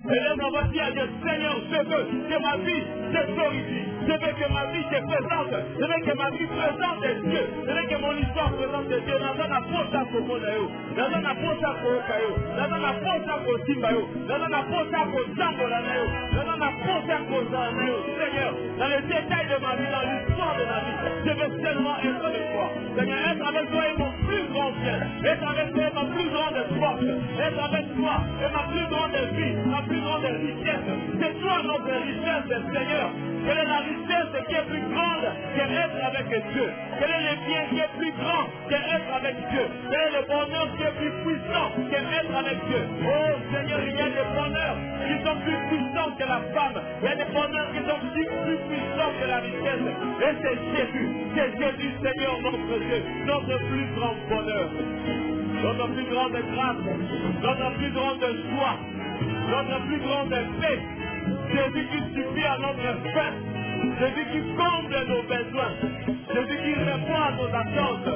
Élève la voix, dis à Dieu, Seigneur, je veux que ma vie te glorifie. Je veux que ma vie te présente. Je veux que ma vie présente Dieu. Je veux que mon histoire présente Dieu. Dans la poche à Komonayo. Dans la poche à Kokayo. Dans la poche à Kotimbayo. Dans la poche à Kotambolanayo. Dans la poche à Kozanayo. Seigneur, dans les détails de ma vie, dans l'histoire de ma vie, je veux seulement être avec toi. Seigneur, être avec toi est mon plus grand bien. Être avec toi est ma plus grande force. Être avec toi est ma plus grande vie, ma plus grande richesse. C'est toi notre richesse, Seigneur. Quelle est la richesse qui est plus grande qu'être avec Dieu? Quel est le bien qui est plus grand qu'être avec Dieu? Quel est le bonheur qui est plus puissant qu'être avec Dieu? Oh Seigneur, il y a des bonheurs qui sont plus puissants que la femme. Il y a des bonheurs qui sont plus puissants que la richesse. Et c'est Jésus, Seigneur, notre Dieu, notre plus grand bonheur, notre plus grande grâce, notre plus grande joie, notre plus grande paix. Jésus qui suffit à notre faim, Jésus qui comble nos besoins, Jésus qui répond à nos attentes.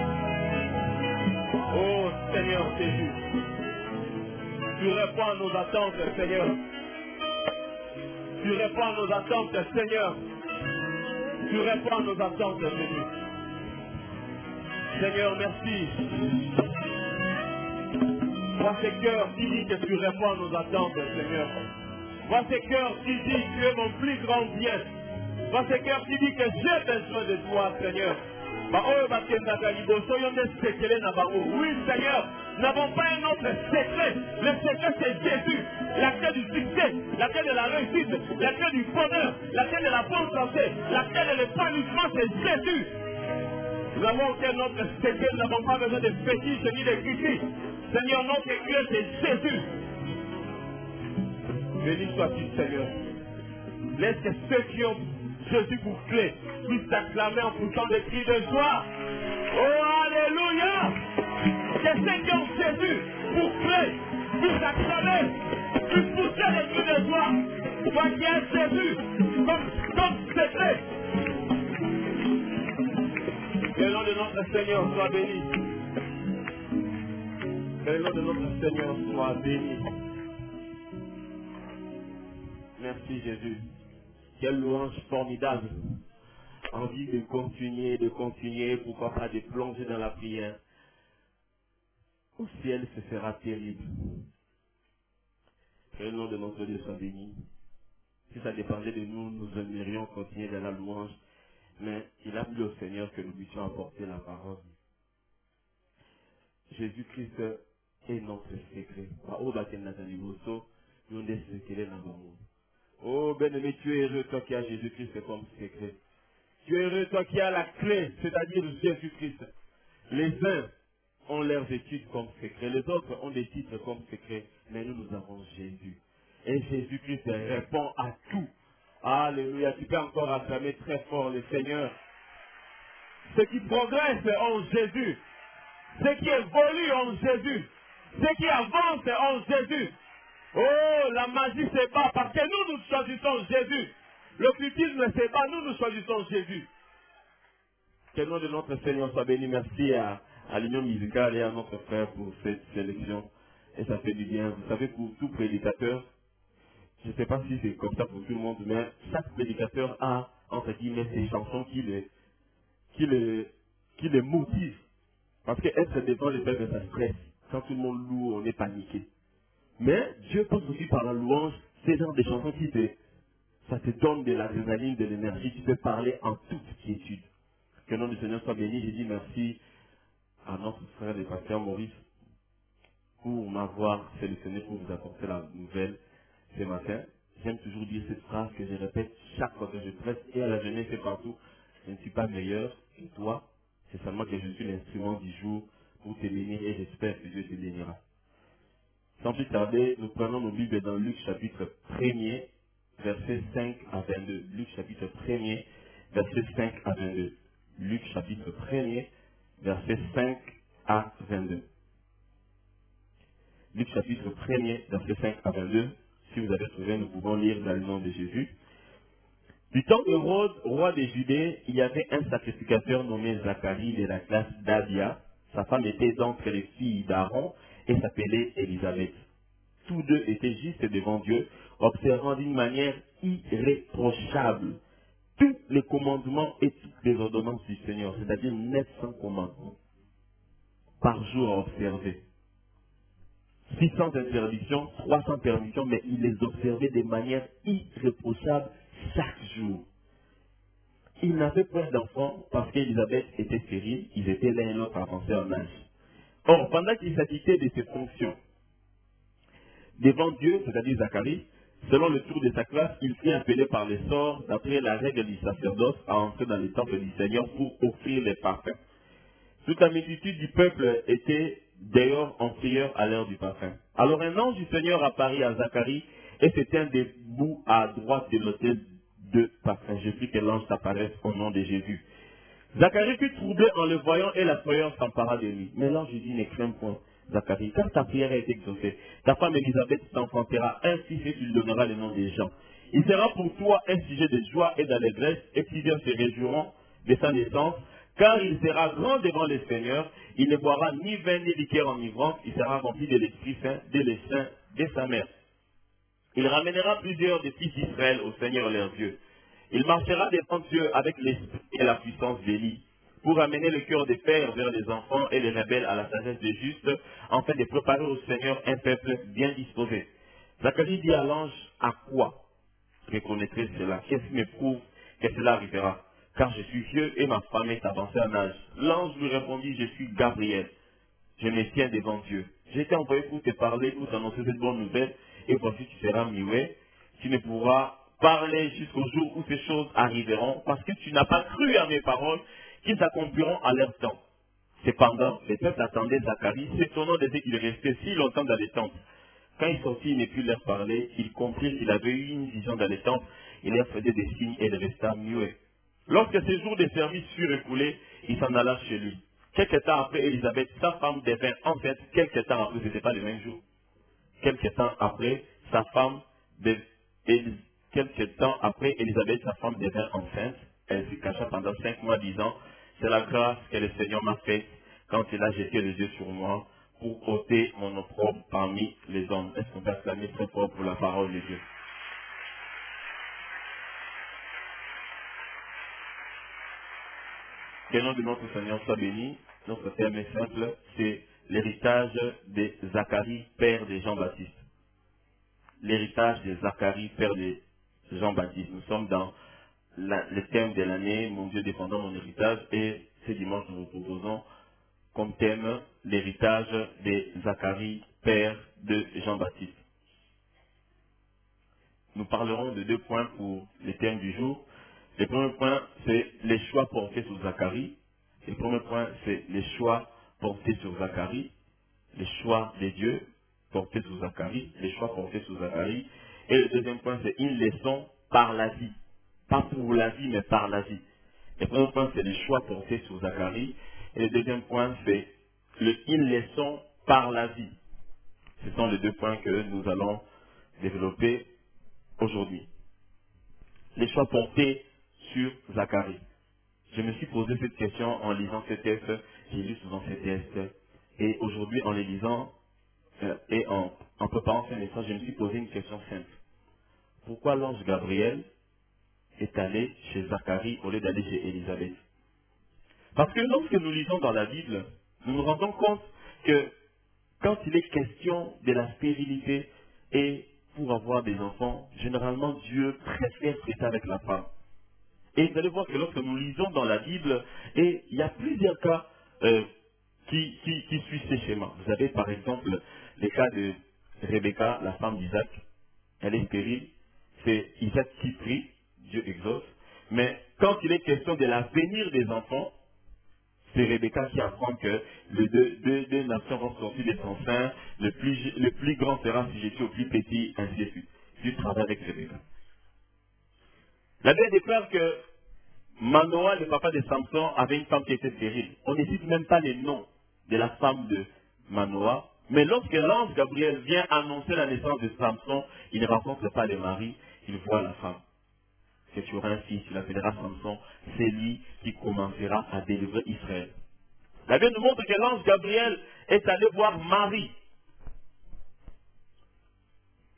Oh Seigneur Jésus, tu réponds à nos attentes, Seigneur. Tu réponds à nos attentes, Seigneur. Tu réponds à nos attentes, Jésus. Seigneur, merci. Vois ces cœurs qui disent que tu réponds à nos attentes, Seigneur. Vois ces cœurs qui disent que tu es mon plus grand bien. Vois ces cœurs qui disent que j'ai besoin de toi, Seigneur. Oui, Seigneur, nous n'avons pas un autre secret. Le secret, c'est Jésus. La clé du succès, la clé de la réussite, la clé du bonheur, la clé de la bonne santé, la clé de l'épanouissement, c'est Jésus. Nous n'avons aucun autre secret. Nous n'avons pas besoin de fétiches ni de critiques. Seigneur, notre clé, c'est Jésus. Béni sois-tu, Seigneur. Laisse que ceux qui ont Jésus pour clé puissent t'acclamer en poussant des cris de joie. Oh, alléluia! Que ceux qui ont Jésus pour clé puissent t'acclamer, puissent pousser des cris de joie. Toi qui as Jésus comme secret. Que le nom de notre Seigneur soit béni. Que le nom de notre Seigneur soit béni. Merci Jésus. Quelle louange formidable. Envie de continuer, pourquoi pas de plonger dans la prière. Au ciel, ce sera terrible. Que le nom de notre Dieu soit béni. Si ça dépendait de nous, nous aimerions continuer dans la louange. Mais il a plu au Seigneur que nous puissions apporter la parole. Jésus-Christ est notre secret. Oh, bien-aimé, tu es heureux, toi qui as Jésus-Christ comme secret. Tu es heureux, toi qui as la clé, c'est-à-dire Jésus-Christ. Les uns ont leurs études comme secret, les autres ont des titres comme secret, mais nous avons Jésus. Et Jésus-Christ répond à tout. Alléluia, tu peux encore acclamer très fort le Seigneur. Ceux qui progressent en Jésus, ceux qui évoluent en Jésus, ceux qui avancent en Jésus. Oh, la magie c'est pas parce que nous choisissons Jésus. L'occultisme c'est pas nous choisissons Jésus. Que le nom de notre Seigneur soit béni. Merci à l'Union musicale et à notre frère pour cette sélection. Et ça fait du bien. Vous savez, pour tout prédicateur, je ne sais pas si c'est comme ça pour tout le monde, mais chaque prédicateur a, entre guillemets, ses chansons qui les motivent. Parce qu'être devant le peuple, ça stresse. Quand tout le monde loue, on est paniqué. Mais Dieu passe aussi par la louange, ces genres de chansons ça te donne de l'adrénaline, de l'énergie, tu peux parler en toute quiétude. Que le nom du Seigneur soit béni. J'ai dit merci à notre frère le pasteur Maurice pour m'avoir sélectionné pour vous apporter la nouvelle ce matin. J'aime toujours dire cette phrase que je répète chaque fois que je presse et à la jeunesse et partout. Je ne suis pas meilleur que toi, c'est seulement que je suis l'instrument du jour pour te bénir et j'espère que Dieu te bénira. Sans plus tarder, nous prenons nos Bibles dans Luc chapitre 1er, versets 5 à 22. Luc chapitre 1er, versets 5 à 22. Luc chapitre 1er, versets 5 à 22. Luc chapitre 1er, versets 5 à 22. Si vous avez trouvé, nous pouvons lire dans le nom de Jésus. Du temps d'Hérode, roi des Judées, il y avait un sacrificateur nommé Zacharie de la classe d'Abia. Sa femme était d'entre les filles d'Aaron et s'appelait Élisabeth. tous deux étaient justes devant Dieu, observant d'une manière irréprochable tous les commandements et toutes les ordonnances du Seigneur, c'est-à-dire 900 commandements par jour à observer. 600 interdictions, 300 permissions, mais il les observait de manière irréprochable chaque jour. Il n'avait pas d'enfants parce qu'Élisabeth était stérile, ils étaient l'un et l'autre avancés en âge. Or, pendant qu'il s'acquittait de ses fonctions devant Dieu, c'est-à-dire Zacharie, selon le tour de sa classe, il fut appelé par les sorts, d'après la règle du sacerdoce, à entrer dans le temple du Seigneur pour offrir les parfums. Toute la multitude du peuple était d'ailleurs en prière à l'heure du parfum. Alors un ange du Seigneur apparut à Zacharie et se tint debout à droite de l'autel de parfum. Je prie que l'ange t'apparaisse au nom de Jésus. Zacharie fut troublé en le voyant et la frayeur s'empara de lui. Mais l'ange lui dit, ne crains point, Zacharie, car ta prière a été exaucée. Ta femme Élisabeth t'enfantera un fils et tu lui donneras le nom des gens. Il sera pour toi un sujet de joie et d'allégresse, et plusieurs se réjouiront de sa naissance, car il sera grand devant le Seigneur. Il ne boira ni vin ni liqueur enivrante, il sera rempli de l'Esprit Saint, dès le sein de sa mère. Il ramènera plusieurs des fils d'Israël au Seigneur leur Dieu. Il marchera devant Dieu avec l'esprit et la puissance d'Élie, pour amener le cœur des pères vers les enfants et les rebelles à la sagesse des justes, afin de préparer au Seigneur un peuple bien disposé. Zacharie dit à l'ange, à quoi reconnaîtrai cela? Qu'est-ce qui me prouve que cela arrivera? Car je suis vieux et ma femme est avancée en âge. L'ange lui répondit, je suis Gabriel. Je me tiens devant Dieu. J'ai été envoyé pour te parler, pour t'annoncer cette bonne nouvelle, et voici tu seras muet. Tu ne pourras parler jusqu'au jour où ces choses arriveront, parce que tu n'as pas cru à mes paroles, qui s'accompliront à leur temps. Cependant, le peuple attendait Zacharie, s'étonnant de ce qu'il restait si longtemps dans les temples. Quand il sortit, il ne put leur parler, il comprit qu'il avait eu une vision dans les temples, il leur faisait des signes et il resta muet. Lorsque ces jours de service furent écoulés, il s'en alla chez lui. Quelque temps après, Élisabeth, sa femme, devint enceinte. Quelque temps après, ce n'était pas le même jour. Quelque temps après, sa femme, quelque temps après, Élisabeth, sa femme, devint enceinte. Elle se cacha pendant 5 mois, disant, c'est la grâce que le Seigneur m'a faite quand il a jeté les yeux sur moi pour ôter mon opprobre parmi les hommes. Est-ce qu'on peut acclamer très fort pour la parole de Dieu? Que le nom de notre Seigneur soit béni. Notre thème est simple, c'est l'héritage de Zacharie, père de Jean-Baptiste. L'héritage de Zacharie, père de Jean-Baptiste. Nous sommes dans le thème de l'année, mon Dieu défendant mon héritage, et ce dimanche nous vous proposons comme thème l'héritage de Zacharie, père de Jean-Baptiste. Nous parlerons de 2 points pour le thème du jour. Le premier point, c'est les choix portés sur Zacharie. Le premier point, c'est les choix portés sur Zacharie. Les choix de Dieu portés sur Zacharie. Les choix portés sur Zacharie. Et le deuxième point, c'est une leçon par la vie. Pas pour la vie, mais par la vie. Le premier point, c'est les choix portés sur Zacharie. Et le deuxième point, c'est une leçon par la vie. Ce sont les 2 points que nous allons développer aujourd'hui. Les choix portés sur Zacharie. Je me suis posé cette question en lisant ces textes. J'ai lu souvent ces textes. Et aujourd'hui, en les lisant et en préparant ce message, je me suis posé une question simple. Pourquoi l'ange Gabriel est allé chez Zacharie au lieu d'aller chez Élisabeth? Parce que lorsque nous lisons dans la Bible, nous nous rendons compte que quand il est question de la stérilité et pour avoir des enfants, généralement Dieu préfère traiter avec la femme. Et vous allez voir que lorsque nous lisons dans la Bible, et il y a plusieurs cas qui suivent ces schémas. Vous avez par exemple le cas de Rebecca, la femme d'Isaac. Elle est stérile. C'est Isaac qui prie, Dieu exauce. Mais quand il est question de l'avenir des enfants, c'est Rebecca qui apprend que les deux nations vont sortir de son sein, le plus grand sera sujeté au plus petit, ainsi de suite. Dieu travaille avec Rebecca. La Bible déclare que Manoah, le papa de Samson, avait une femme qui était stérile. On ne cite même pas les noms de la femme de Manoah. Mais lorsque l'ange Gabriel vient annoncer la naissance de Samson, il ne rencontre pas le mari, il voit la femme. Que tu auras un fils, tu l'appelleras Samson, c'est lui qui commencera à délivrer Israël. La Bible nous montre que l'ange Gabriel est allé voir Marie.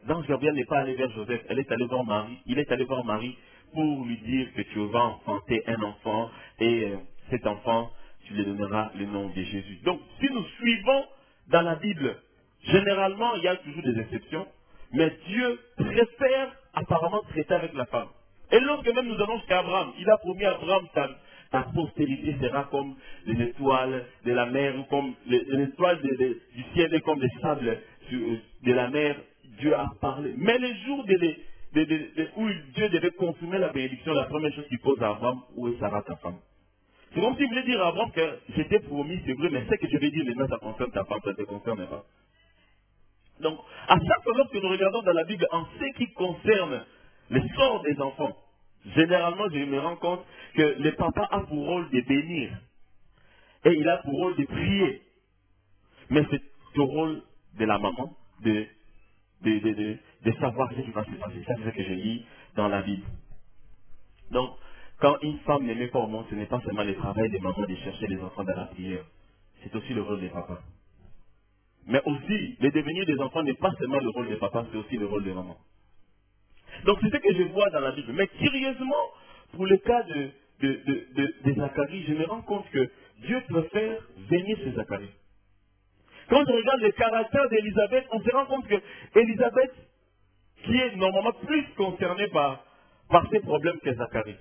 l'ange Gabriel n'est pas allé vers Joseph, il est allé voir Marie pour lui dire que tu vas enfanter un enfant et cet enfant, tu lui donneras le nom de Jésus. Donc, si nous suivons dans la Bible, généralement, il y a toujours des exceptions, mais Dieu préfère apparemment traiter avec la femme. Et lorsque même nous allons jusqu'à Abraham, il a promis à Abraham, ta postérité sera comme les étoiles de la mer, ou comme les étoiles du ciel et comme les sables de la mer. Dieu a parlé. Mais le jour où Dieu devait consommer la bénédiction, la première chose qu'il pose à Abraham, où est Sarah ta femme? C'est comme s'il voulait dire à Abraham que j'étais promis, c'est vrai, mais ce que je vais dire maintenant, ça concerne ta femme, ça ne te concerne pas. Donc, à chaque fois que nous regardons dans la Bible, en ce qui concerne le sort des enfants, généralement, je me rends compte que le papa a pour rôle de bénir. Et il a pour rôle de prier. Mais c'est le rôle de la maman de savoir ce qui va se passer. Ça, c'est ce que je lis dans la Bible. Donc, quand une femme ne met pas au monde, ce n'est pas seulement le travail des mamans de chercher les enfants dans la prière. C'est aussi le rôle des papas. Mais aussi, le devenir des enfants n'est pas seulement le rôle des papas, c'est aussi le rôle des mamans. Donc, c'est ce que je vois dans la Bible. Mais curieusement, pour le cas de Zacharie, je me rends compte que Dieu préfère bénir ce Zacharie. Quand on regarde le caractère d'Élisabeth, on se rend compte que Élisabeth, qui est normalement plus concernée par ces problèmes que Zacharie.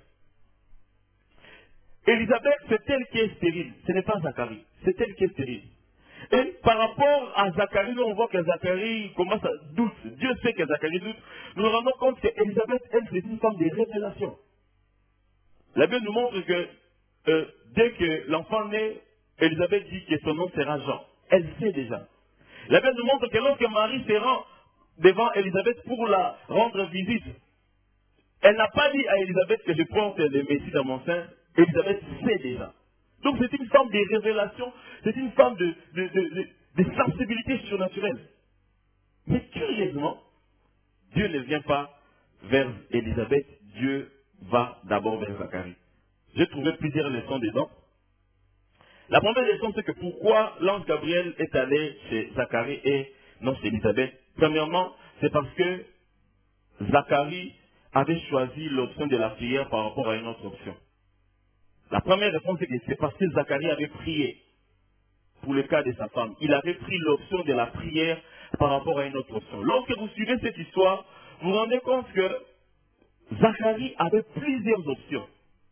Élisabeth, c'est elle qui est stérile. Ce n'est pas Zacharie. C'est elle qui est stérile. Et par rapport à Zacharie, nous on voit que Zacharie commence à douter. Dieu sait que Zacharie doute. Nous nous rendons compte qu'Élisabeth, elle, c'est une femme de révélation. La Bible nous montre que dès que l'enfant naît, Élisabeth dit que son nom sera Jean. Elle sait déjà. La Bible nous montre que lorsque Marie se rend devant Élisabeth pour la rendre visite, elle n'a pas dit à Élisabeth que je porte le Messie dans mon sein. Élisabeth sait déjà. Donc c'est une forme de révélation, c'est une forme de sensibilité surnaturelle. Mais curieusement, Dieu ne vient pas vers Élisabeth, Dieu va d'abord vers Zacharie. J'ai trouvé plusieurs leçons dedans. La première leçon, c'est que pourquoi l'ange Gabriel est allé chez Zacharie et non chez Élisabeth. Premièrement, c'est parce que Zacharie avait choisi l'option de la prière par rapport à une autre option. La première réponse, c'est parce que Zacharie avait prié pour le cas de sa femme. Il avait pris l'option de la prière par rapport à une autre option. Lorsque vous suivez cette histoire, vous vous rendez compte que Zacharie avait plusieurs options.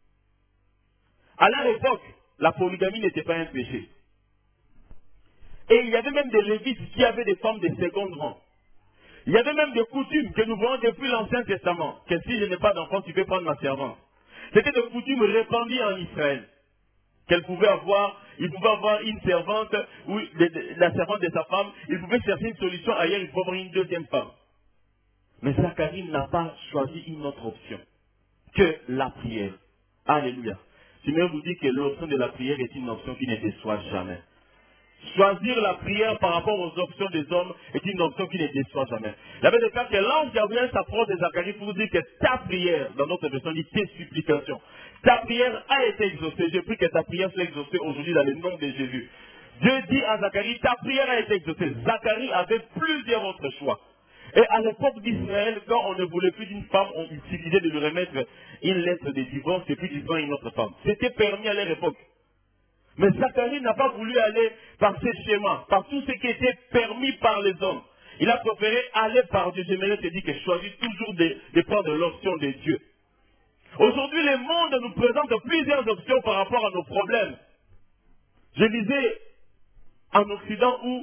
À leur époque, la polygamie n'était pas un péché. Et il y avait même des lévites qui avaient des femmes de second rang. Il y avait même des coutumes que nous voyons depuis l'Ancien Testament, que si je n'ai pas d'enfant, tu peux prendre ma servante. C'était des coutumes répandues en Israël. Il pouvait avoir une servante, ou la servante de sa femme, il pouvait chercher une solution ailleurs, il pouvait avoir une deuxième femme. Mais Zacharie n'a pas choisi une autre option que la prière. Alléluia. Je vais vous dire que l'option de la prière est une option qui ne déçoit jamais. Choisir la prière par rapport aux options des hommes est une option qui ne déçoit jamais. Il y avait des cas que l'ange Gabriel s'approche de Zacharie pour vous dire que ta prière, dans notre version, dit tes supplications. Ta prière a été exaucée. Je prie que ta prière soit exaucée aujourd'hui dans le nom de Jésus. Dieu dit à Zacharie, ta prière a été exaucée. Zacharie avait plusieurs autres choix. Et à l'époque d'Israël, quand on ne voulait plus d'une femme, on utilisait de lui remettre une lettre de divorce et puis disant une autre femme. C'était permis à leur époque. Mais Zacharie n'a pas voulu aller par ces schémas, par tout ce qui était permis par les hommes. Il a préféré aller par Dieu. J'aimerais te dire que choisis toujours de prendre l'option de Dieu. Aujourd'hui, le monde nous présente plusieurs options par rapport à nos problèmes. Je lisais en Occident où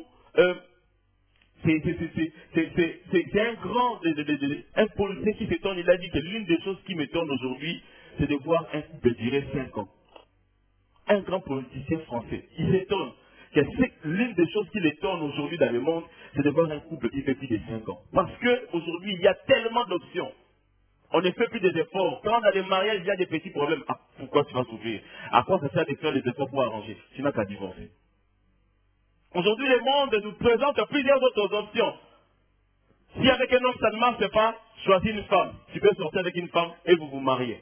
c'est un policier qui s'étonne. Il a dit que l'une des choses qui m'étonne aujourd'hui, c'est de voir un couple durer 5 ans. Un grand politicien français. Il s'étonne que l'une des choses qui l'étonne aujourd'hui dans le monde, c'est de voir un couple qui fait plus de 5 ans. Parce qu'aujourd'hui, il y a tellement d'options. On ne fait plus des efforts. Quand on a des mariages, il y a des petits problèmes. Ah, pourquoi tu vas souffrir? À quoi ça sert de faire des efforts pour arranger? Tu n'as qu'à divorcer. Aujourd'hui, le monde nous présente plusieurs autres options. Si avec un homme ça ne marche pas, choisis une femme. Tu peux sortir avec une femme et vous vous mariez.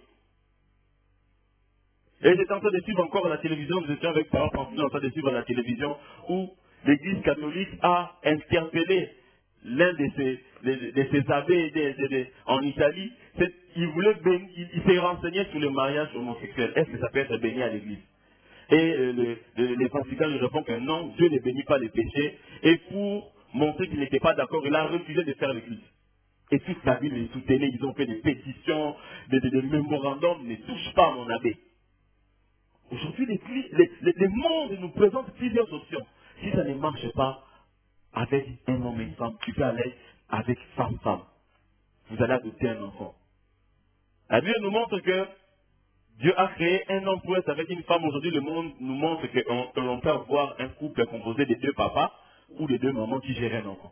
Et j'étais en train de suivre encore la télévision, nous étions avec Parole Pamphile en train de suivre la télévision où l'Église catholique a interpellé l'un de de ses abbés en Italie, il s'est renseigné sur le mariage homosexuel. Est-ce que ça peut être béni à l'église? Et les Vatican lui répondent que non, Dieu ne bénit pas les péchés. Et pour montrer qu'il n'était pas d'accord, il a refusé de faire l'église. Et toute la ville les soutenait, ils ont fait des pétitions, des mémorandums, ne touche pas à mon abbé. Aujourd'hui, le monde nous présente plusieurs options. Si ça ne marche pas avec un homme et une femme, tu peux aller avec femme-femme. Vous allez adopter un enfant. La Bible nous montre que Dieu a créé un homme pour être avec une femme. Aujourd'hui, le monde nous montre que l'on peut avoir un couple composé de deux papas ou de deux mamans qui gèrent un enfant.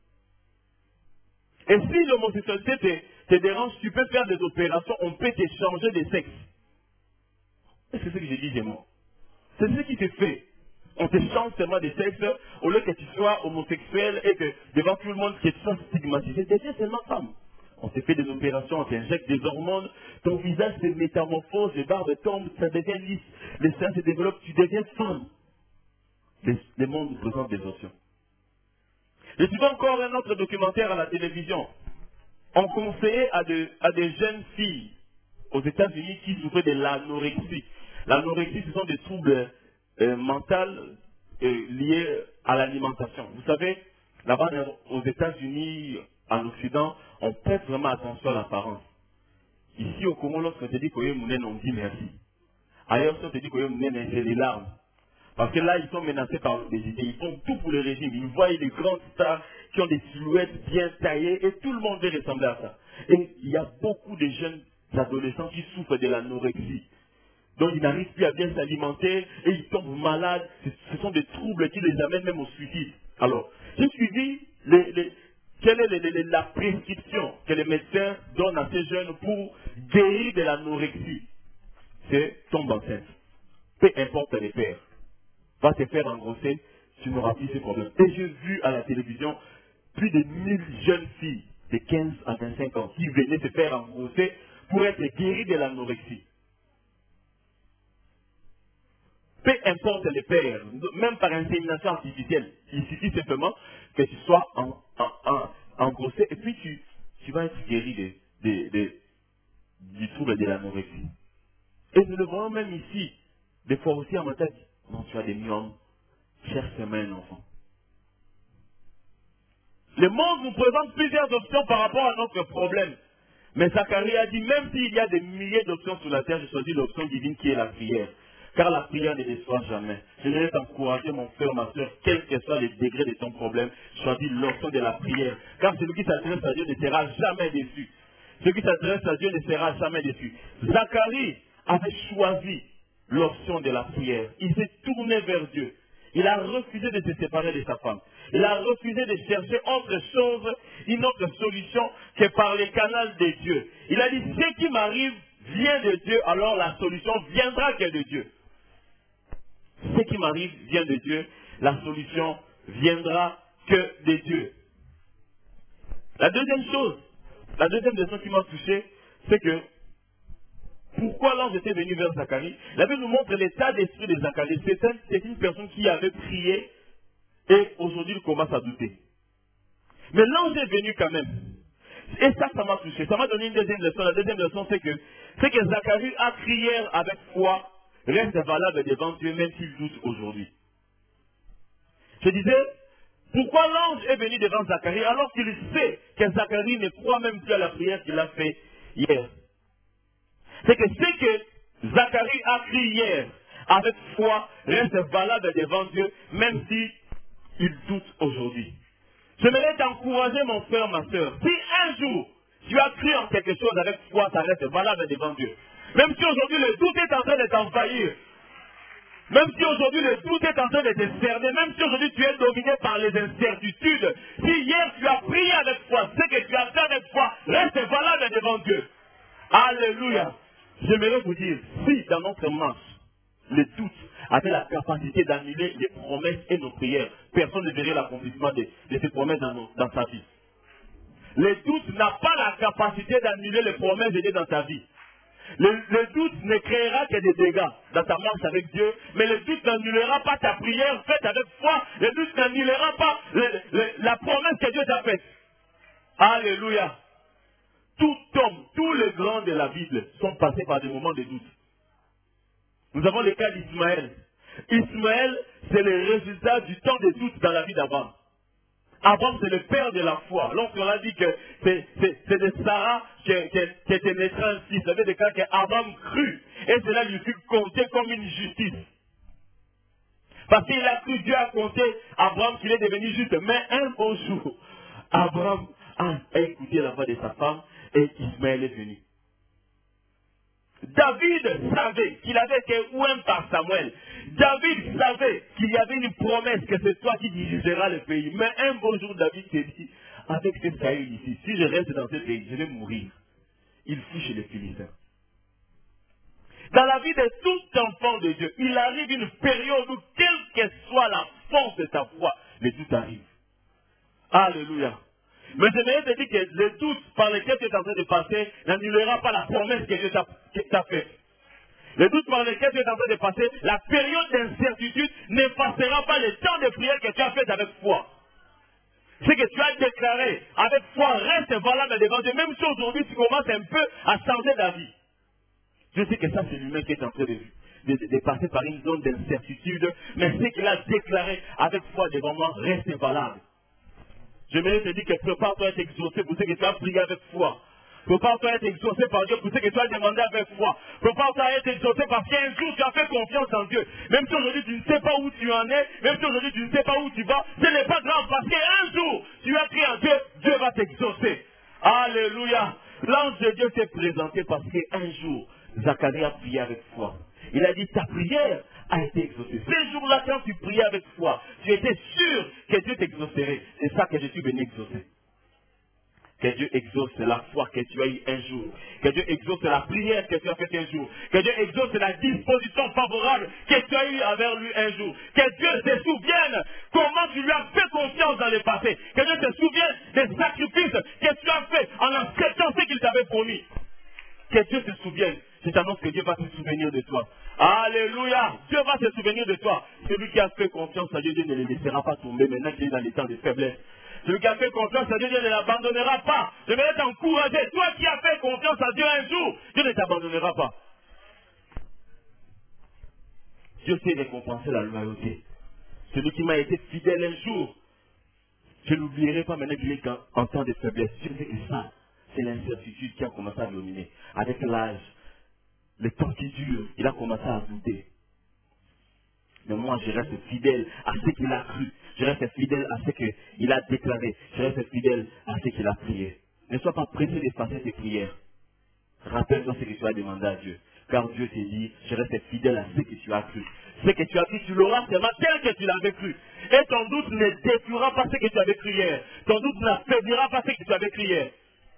Et si l'homosexualité te dérange, tu peux faire des opérations, on peut t'échanger de sexe. Est-ce que c'est ce que j'ai dit, Gémeaux? C'est ce qui se fait. On te change seulement de sexe, au lieu que tu sois homosexuel et que devant tout le monde, que tu sois stigmatisé, deviens seulement femme. On te fait des opérations, on t'injecte des hormones, ton visage se métamorphose, les barbes tombent, ça devient lisse, les seins se développent, tu deviens femme. Le monde nous présente des options. Je suis encore un autre documentaire à la télévision. On conseillait à des jeunes filles aux États-Unis qui souffraient de l'anorexie. L'anorexie, ce sont des troubles mentaux liés à l'alimentation. Vous savez, là-bas aux États-Unis, en Occident, on prête vraiment attention à l'apparence. Ici au Congo, lorsqu'on te dit qu'on est mouné, on dit merci. Ailleurs, si on te dit qu'on est mouné, c'est des larmes. Parce que là, ils sont menacés par l'obésité. Ils font tout pour le régime. Ils voient les grandes stars qui ont des silhouettes bien taillées et tout le monde veut ressembler à ça. Et il y a beaucoup de jeunes adolescents qui souffrent de l'anorexie. Donc ils n'arrivent plus à bien s'alimenter et ils tombent malades. Ce sont des troubles qui les amènent même au suicide. Alors, j'ai suivi quelle est la prescription que les médecins donnent à ces jeunes pour guérir de l'anorexie. C'est tombe enceinte. Peu importe les pères. Va te faire engrosser, tu n'auras plus ces problèmes. Et j'ai vu à la télévision plus de 1000 jeunes filles de 15 à 25 ans qui venaient se faire engrosser pour être guéries de l'anorexie. Peu importe les pères, même par insémination artificielle, il suffit simplement que tu sois engrossé et puis tu vas être guéri du trouble de l'anorexie. Et nous le voyons même ici, des fois aussi en ma tête. Non, tu as des myomes, cherche-moi un enfant. Le monde nous présente plusieurs options par rapport à notre problème. Mais Zacharie a dit, même s'il y a des milliers d'options sur la terre, je choisis l'option divine qui est la prière. Car la prière ne déçoit jamais. Je voudrais t'encourager, mon frère, ma soeur, quel que soit le degré de ton problème, choisis l'option de la prière. Car celui qui s'adresse à Dieu ne sera jamais déçu. Celui qui s'adresse à Dieu ne sera jamais déçu. Zacharie avait choisi l'option de la prière. Il s'est tourné vers Dieu. Il a refusé de se séparer de sa femme. Il a refusé de chercher autre chose, une autre solution que par les canaux de Dieu. Il a dit, ce qui m'arrive vient de Dieu, alors la solution viendra que de Dieu. Ce qui m'arrive vient de Dieu, la solution viendra que de Dieu. La deuxième chose, la deuxième leçon qui m'a touché, c'est que pourquoi l'ange était venu vers Zacharie? La Bible nous montre l'état d'esprit de Zacharie. C'est une personne qui avait prié et aujourd'hui il commence à douter. Mais l'ange est venu quand même. Et ça m'a touché. Ça m'a donné une deuxième leçon. La deuxième leçon, c'est que Zacharie a crié avec foi reste valable devant Dieu même s'il doute aujourd'hui. Je disais, pourquoi l'ange est venu devant Zacharie alors qu'il sait que Zacharie ne croit même plus à la prière qu'il a faite hier? C'est que Zacharie a crié hier avec foi reste valable devant Dieu même s'il doute aujourd'hui. J'aimerais t'encourager, mon frère, ma soeur. Si un jour tu as cru en quelque chose avec foi, ça reste valable devant Dieu. Même si aujourd'hui le doute est en train de t'envahir, même si aujourd'hui le doute est en train de te cerner, même si aujourd'hui tu es dominé par les incertitudes, si hier tu as prié avec foi, ce que tu as fait avec foi reste valable devant Dieu. Alléluia. J'aimerais vous dire, si dans notre marche, le doute avait la capacité d'annuler les promesses et nos prières, personne ne verrait l'accomplissement de ces promesses dans sa vie. Le doute n'a pas la capacité d'annuler les promesses de Dieu dans ta vie. Le doute ne créera que des dégâts dans ta marche avec Dieu, mais le doute n'annulera pas ta prière faite avec foi, le doute n'annulera pas la promesse que Dieu t'a faite. Alléluia. Tout homme, tous les grands de la Bible sont passés par des moments de doute. Nous avons le cas d'Ismaël. Ismaël, c'est le résultat du temps de doute dans la vie d'Abraham. Abraham, c'est le père de la foi. Lorsqu'on a dit que c'est de Sarah qui était naître un fils, ça veut dire qu'Abraham crut. Et cela lui fut compté comme une justice. Parce qu'il a cru, Dieu a compté Abraham qu'il est devenu juste. Mais un beau jour, Abraham a écouté la voix de sa femme et Ismaël est venu. David savait qu'il avait été oint par Samuel. David savait qu'il y avait une promesse que c'est toi qui dirigeras le pays. Mais un beau jour, David s'est dit, avec ce Saül ici, si je reste dans ce pays, je vais mourir. Il fuit chez les Philistins. Dans la vie de tout enfant de Dieu, il arrive une période où, quelle que soit la force de ta foi, le doute arrive. Alléluia. Mais je vais te dire que le doute par lequel tu es en train de passer n'annulera pas la promesse que Dieu t'a faite. Le doute par lequel tu es en train de passer, la période d'incertitude n'effacera pas le temps de prière que tu as fait avec foi. Ce que tu as déclaré avec foi reste valable devant Dieu. Même si aujourd'hui tu commences un peu à changer d'avis. Je sais que ça c'est l'humain qui est en train de passer par une zone d'incertitude, mais ce qu'il a déclaré avec foi devant moi reste valable. Je vais te dire que prépare-toi à être exaucé pour ce que tu as prié avec foi. Prépare-toi à être exaucé par Dieu pour ce que tu as demandé avec foi. Prépare-toi à être exaucé parce qu'un jour tu as fait confiance en Dieu. Même si aujourd'hui tu ne sais pas où tu en es, même si aujourd'hui tu ne sais pas où tu vas, ce n'est pas grave parce qu'un jour tu as crié à Dieu, Dieu va t'exaucer. Alléluia. L'ange de Dieu s'est présenté parce qu'un jour, Zacharie a prié avec foi. Il a dit, ta prière a été exaucée. Ce jour-là, quand tu priais avec foi, tu étais sûr que Dieu t'exaucerait. C'est ça que je suis venu exaucer. Que Dieu exauce la foi que tu as eue un jour. Que Dieu exauce la prière que tu as faite un jour. Que Dieu exauce la disposition favorable que tu as eue envers lui un jour. Que Dieu se souvienne comment tu lui as fait confiance dans le passé. Que Dieu se souvienne des sacrifices que tu as fait en acceptant ce qu'il t'avait promis. Que Dieu se souvienne. Je t'annonce que Dieu va se souvenir de toi. Alléluia. Dieu va se souvenir de toi. Celui qui a fait confiance à Dieu, Dieu ne le laissera pas tomber maintenant qu'il est dans les temps de faiblesse. Celui qui a fait confiance à Dieu, Dieu ne l'abandonnera pas. Je vais t'encourager. Toi qui as fait confiance à Dieu un jour, Dieu ne t'abandonnera pas. Dieu sait récompenser la loyauté. Celui qui m'a été fidèle un jour, je ne l'oublierai pas maintenant qu'il est en temps de faiblesse. Je sais que ça, c'est l'incertitude qui a commencé à dominer. Avec l'âge, le temps qui dure, il a commencé à douter. Mais moi, je reste fidèle à ce qu'il a cru. Je reste fidèle à ce qu'il a déclaré. Je reste fidèle à ce qu'il a prié. Ne sois pas pressé d'effacer tes prières. Rappelle-toi ce que tu as demandé à Dieu. Car Dieu t'a dit, je reste fidèle à ce que tu as cru. Ce que tu as cru, tu l'auras seulement tel que tu l'avais cru. Et ton doute ne détruira pas ce que tu avais cru hier. Ton doute n'affaiblira pas ce que tu avais cru hier.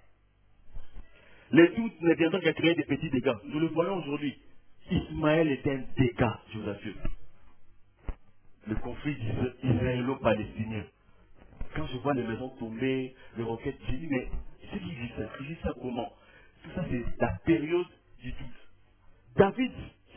Les doutes ne viendront qu'à créer des petits dégâts. Nous le voyons aujourd'hui. Ismaël est un dégât, je vous assure. Le conflit israélo-palestinien. Quand je vois les maisons tomber, les roquettes, je dis, mais ceux qui vivent ça, ils vivent ça comment? Tout ça, c'est la période du doute. David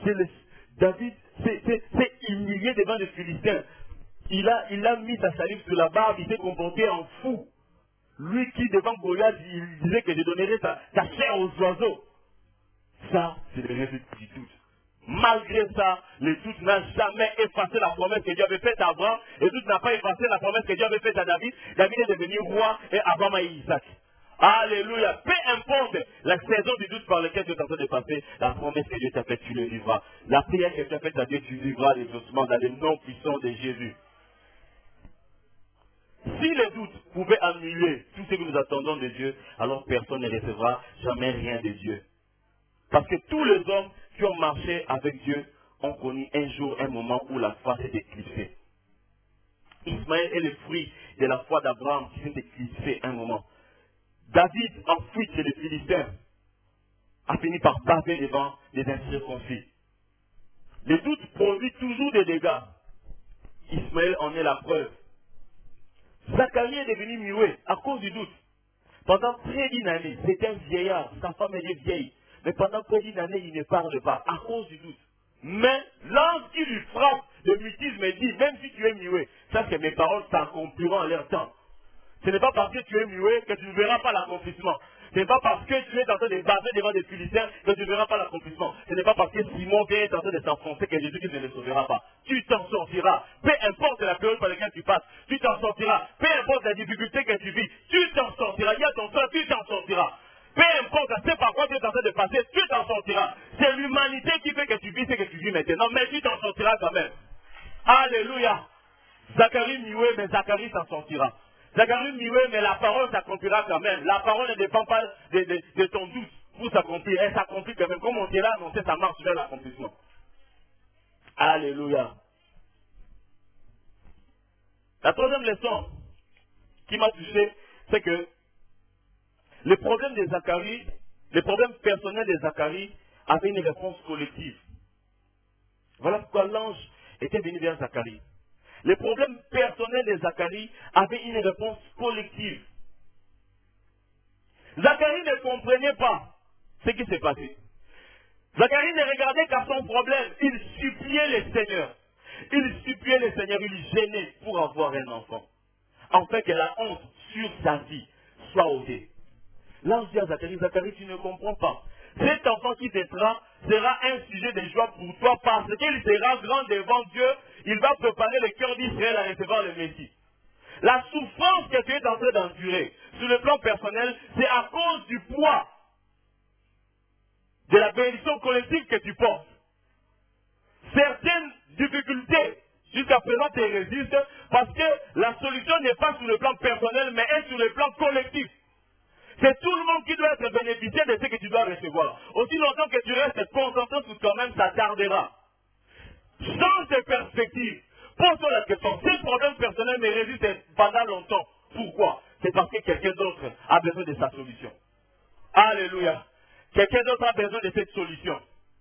s'est humilié devant les Philistins. Il a mis sa salive sur la barbe, il s'est comporté en fou. Lui qui, devant Goliath, il disait que je donnerais ta chair aux oiseaux. Ça, c'est le résultat du doute. Malgré ça, le doute n'a jamais effacé la promesse que Dieu avait faite à Abraham. Le doute n'a pas effacé la promesse que Dieu avait faite à David. David est devenu roi et Abraham a eu Isaac. Alléluia. Peu importe la saison du doute par laquelle tu es en train de passer, la promesse que Dieu t'a faite, tu le vivras. La prière que tu as faite à Dieu, tu vivras l'exaucement dans le nom puissant de Jésus. Si le doute pouvait annuler tout ce que nous attendons de Dieu, alors personne ne recevra jamais rien de Dieu. Parce que tous les hommes qui ont marché avec Dieu ont connu un jour, un moment où la foi s'est éclipsée. Ismaël est le fruit de la foi d'Abraham qui s'est éclipsé un moment. David, en fuite chez les Philistins, a fini par baver devant les incirconcis. Le doute produit toujours des dégâts. Ismaël en est la preuve. Zacharie est devenu muet à cause du doute. Pendant près d'une année, c'est un vieillard, sa femme est vieille. Mais pendant près d'une année, il ne parle pas à cause du doute. Mais l'ange qui lui frappe de mutisme dit, même si tu es muet, sache que mes paroles s'accompliront en leur temps. Ce n'est pas parce que tu es muet que tu ne verras pas l'accomplissement. Ce n'est pas parce que tu es en train de baser devant des Philistins que tu ne verras pas l'accomplissement. Ce n'est pas parce que Simon est en train de s'enfoncer que Jésus-Christ ne le sauvera pas. Tu t'en sortiras. Peu importe la période par laquelle tu passes, tu t'en sortiras. Peu importe la difficulté que tu vis, tu t'en sortiras. Il y a ton soeur, tu t'en sortiras. Peu importe ce par quoi tu es en train de passer, tu t'en sortiras. C'est l'humanité qui fait que tu vis ce que tu vis maintenant, mais tu t'en sortiras quand même. Alléluia. Zacharie muet, mais Zacharie s'en sortira. Zacharie muet, mais la parole s'accomplira quand même. La parole ne dépend pas de ton doute pour s'accomplir. Elle s'accomplit quand même. Comme on t'est là annoncé, ça marche vers l'accomplissement. Alléluia. La troisième leçon qui m'a touché, c'est que le problème de Zacharie, le problème personnel de Zacharie avait une réponse collective. Voilà pourquoi l'ange était venu vers Zacharie. Le problème personnel de Zacharie avait une réponse collective. Zacharie ne comprenait pas ce qui s'est passé. Zacharie ne regardait qu'à son problème. Il suppliait le Seigneur. Il suppliait le Seigneur, il gênait pour avoir un enfant. En fait, que la honte sur sa vie soit ôtée. L'ange dit à Zacharie, Zacharie, tu ne comprends pas. Cet enfant qui naîtra sera un sujet de joie pour toi parce qu'il sera grand devant Dieu. Il va préparer le cœur d'Israël à recevoir le Messie. La souffrance que tu es en train d'endurer sur le plan personnel, c'est à cause du poids de la bénédiction collective que tu portes. Certaines difficultés jusqu'à présent te résistent parce que la solution n'est pas sur le plan personnel mais est sur le plan collectif. C'est tout le monde qui doit être bénéficiaire de ce que tu dois recevoir. Aussi longtemps que tu restes concentré sur toi-même, ça tardera. Change de perspective. Pose-toi la question. Si le problème personnel me résiste pendant longtemps, pourquoi? C'est parce que quelqu'un d'autre a besoin de sa solution. Alléluia. Quelqu'un d'autre a besoin de cette solution.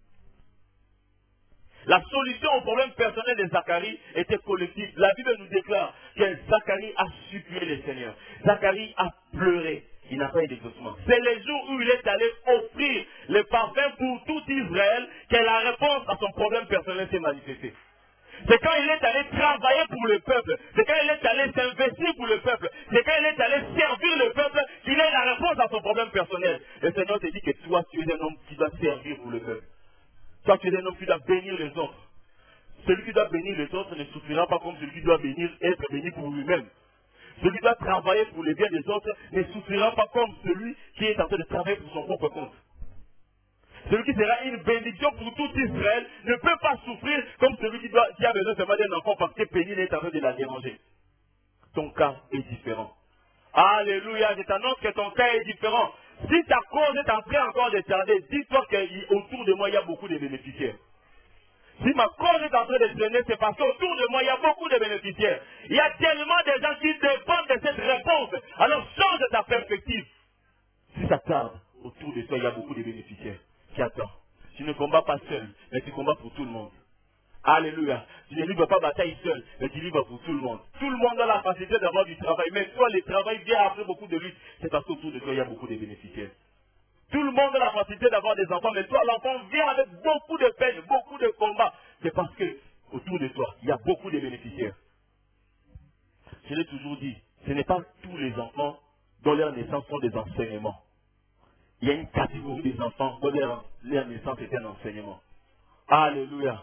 La solution au problème personnel de Zacharie était collective. La Bible nous déclare que Zacharie a supplié le Seigneur. Zacharie a pleuré. Il n'a pas eu d'exaucement. C'est le jour où il est allé offrir le parfum pour tout Israël que la réponse à son problème personnel s'est manifestée. C'est quand il est allé travailler pour le peuple. C'est quand il est allé s'investir pour le peuple. C'est quand il est allé servir le peuple qu'il a eu la réponse à son problème personnel. Le Seigneur te dit que toi, tu es un homme qui doit servir pour le peuple. Toi, tu es un homme qui doit bénir les autres. Celui qui doit bénir les autres ne souffrira pas comme celui qui doit être béni pour lui-même. Celui qui doit travailler pour le bien des autres ne souffrira pas comme celui qui est en train de travailler pour son propre compte. Celui qui sera une bénédiction pour tout Israël ne peut pas souffrir comme celui qui a besoin seulement d'un enfant parce que Pénine est en train de la déranger. Ton cas est différent. Alléluia, je t'annonce que ton cas est différent. Si ta cause est en train encore de tarder, dis-toi qu'autour de moi, il y a beaucoup de bénéficiaires. Si ma cause est en train de traîner, c'est parce qu'autour de moi, il y a beaucoup de bénéficiaires. Il y a tellement de gens qui dépendent de cette réponse. Alors change ta perspective. Si ça tarde, autour de toi, il y a beaucoup de bénéficiaires qui attendent. Tu ne combats pas seul, mais tu combats pour tout le monde. Alléluia. Tu ne livres pas bataille seul, mais tu livres pour tout le monde. Tout le monde a la facilité d'avoir du travail, mais toi, le travail vient après beaucoup de luttes. C'est parce qu'autour de toi, il y a beaucoup de bénéficiaires. Tout le monde a la facilité d'avoir des enfants, mais toi, l'enfant vient avec beaucoup de peine, beaucoup de combats. C'est parce que autour de toi, il y a beaucoup de bénéficiaires. Je l'ai toujours dit, ce n'est pas tous les enfants dont leur naissance sont des enseignements. Il y a une catégorie des enfants dont leur naissance est un enseignement. Alléluia.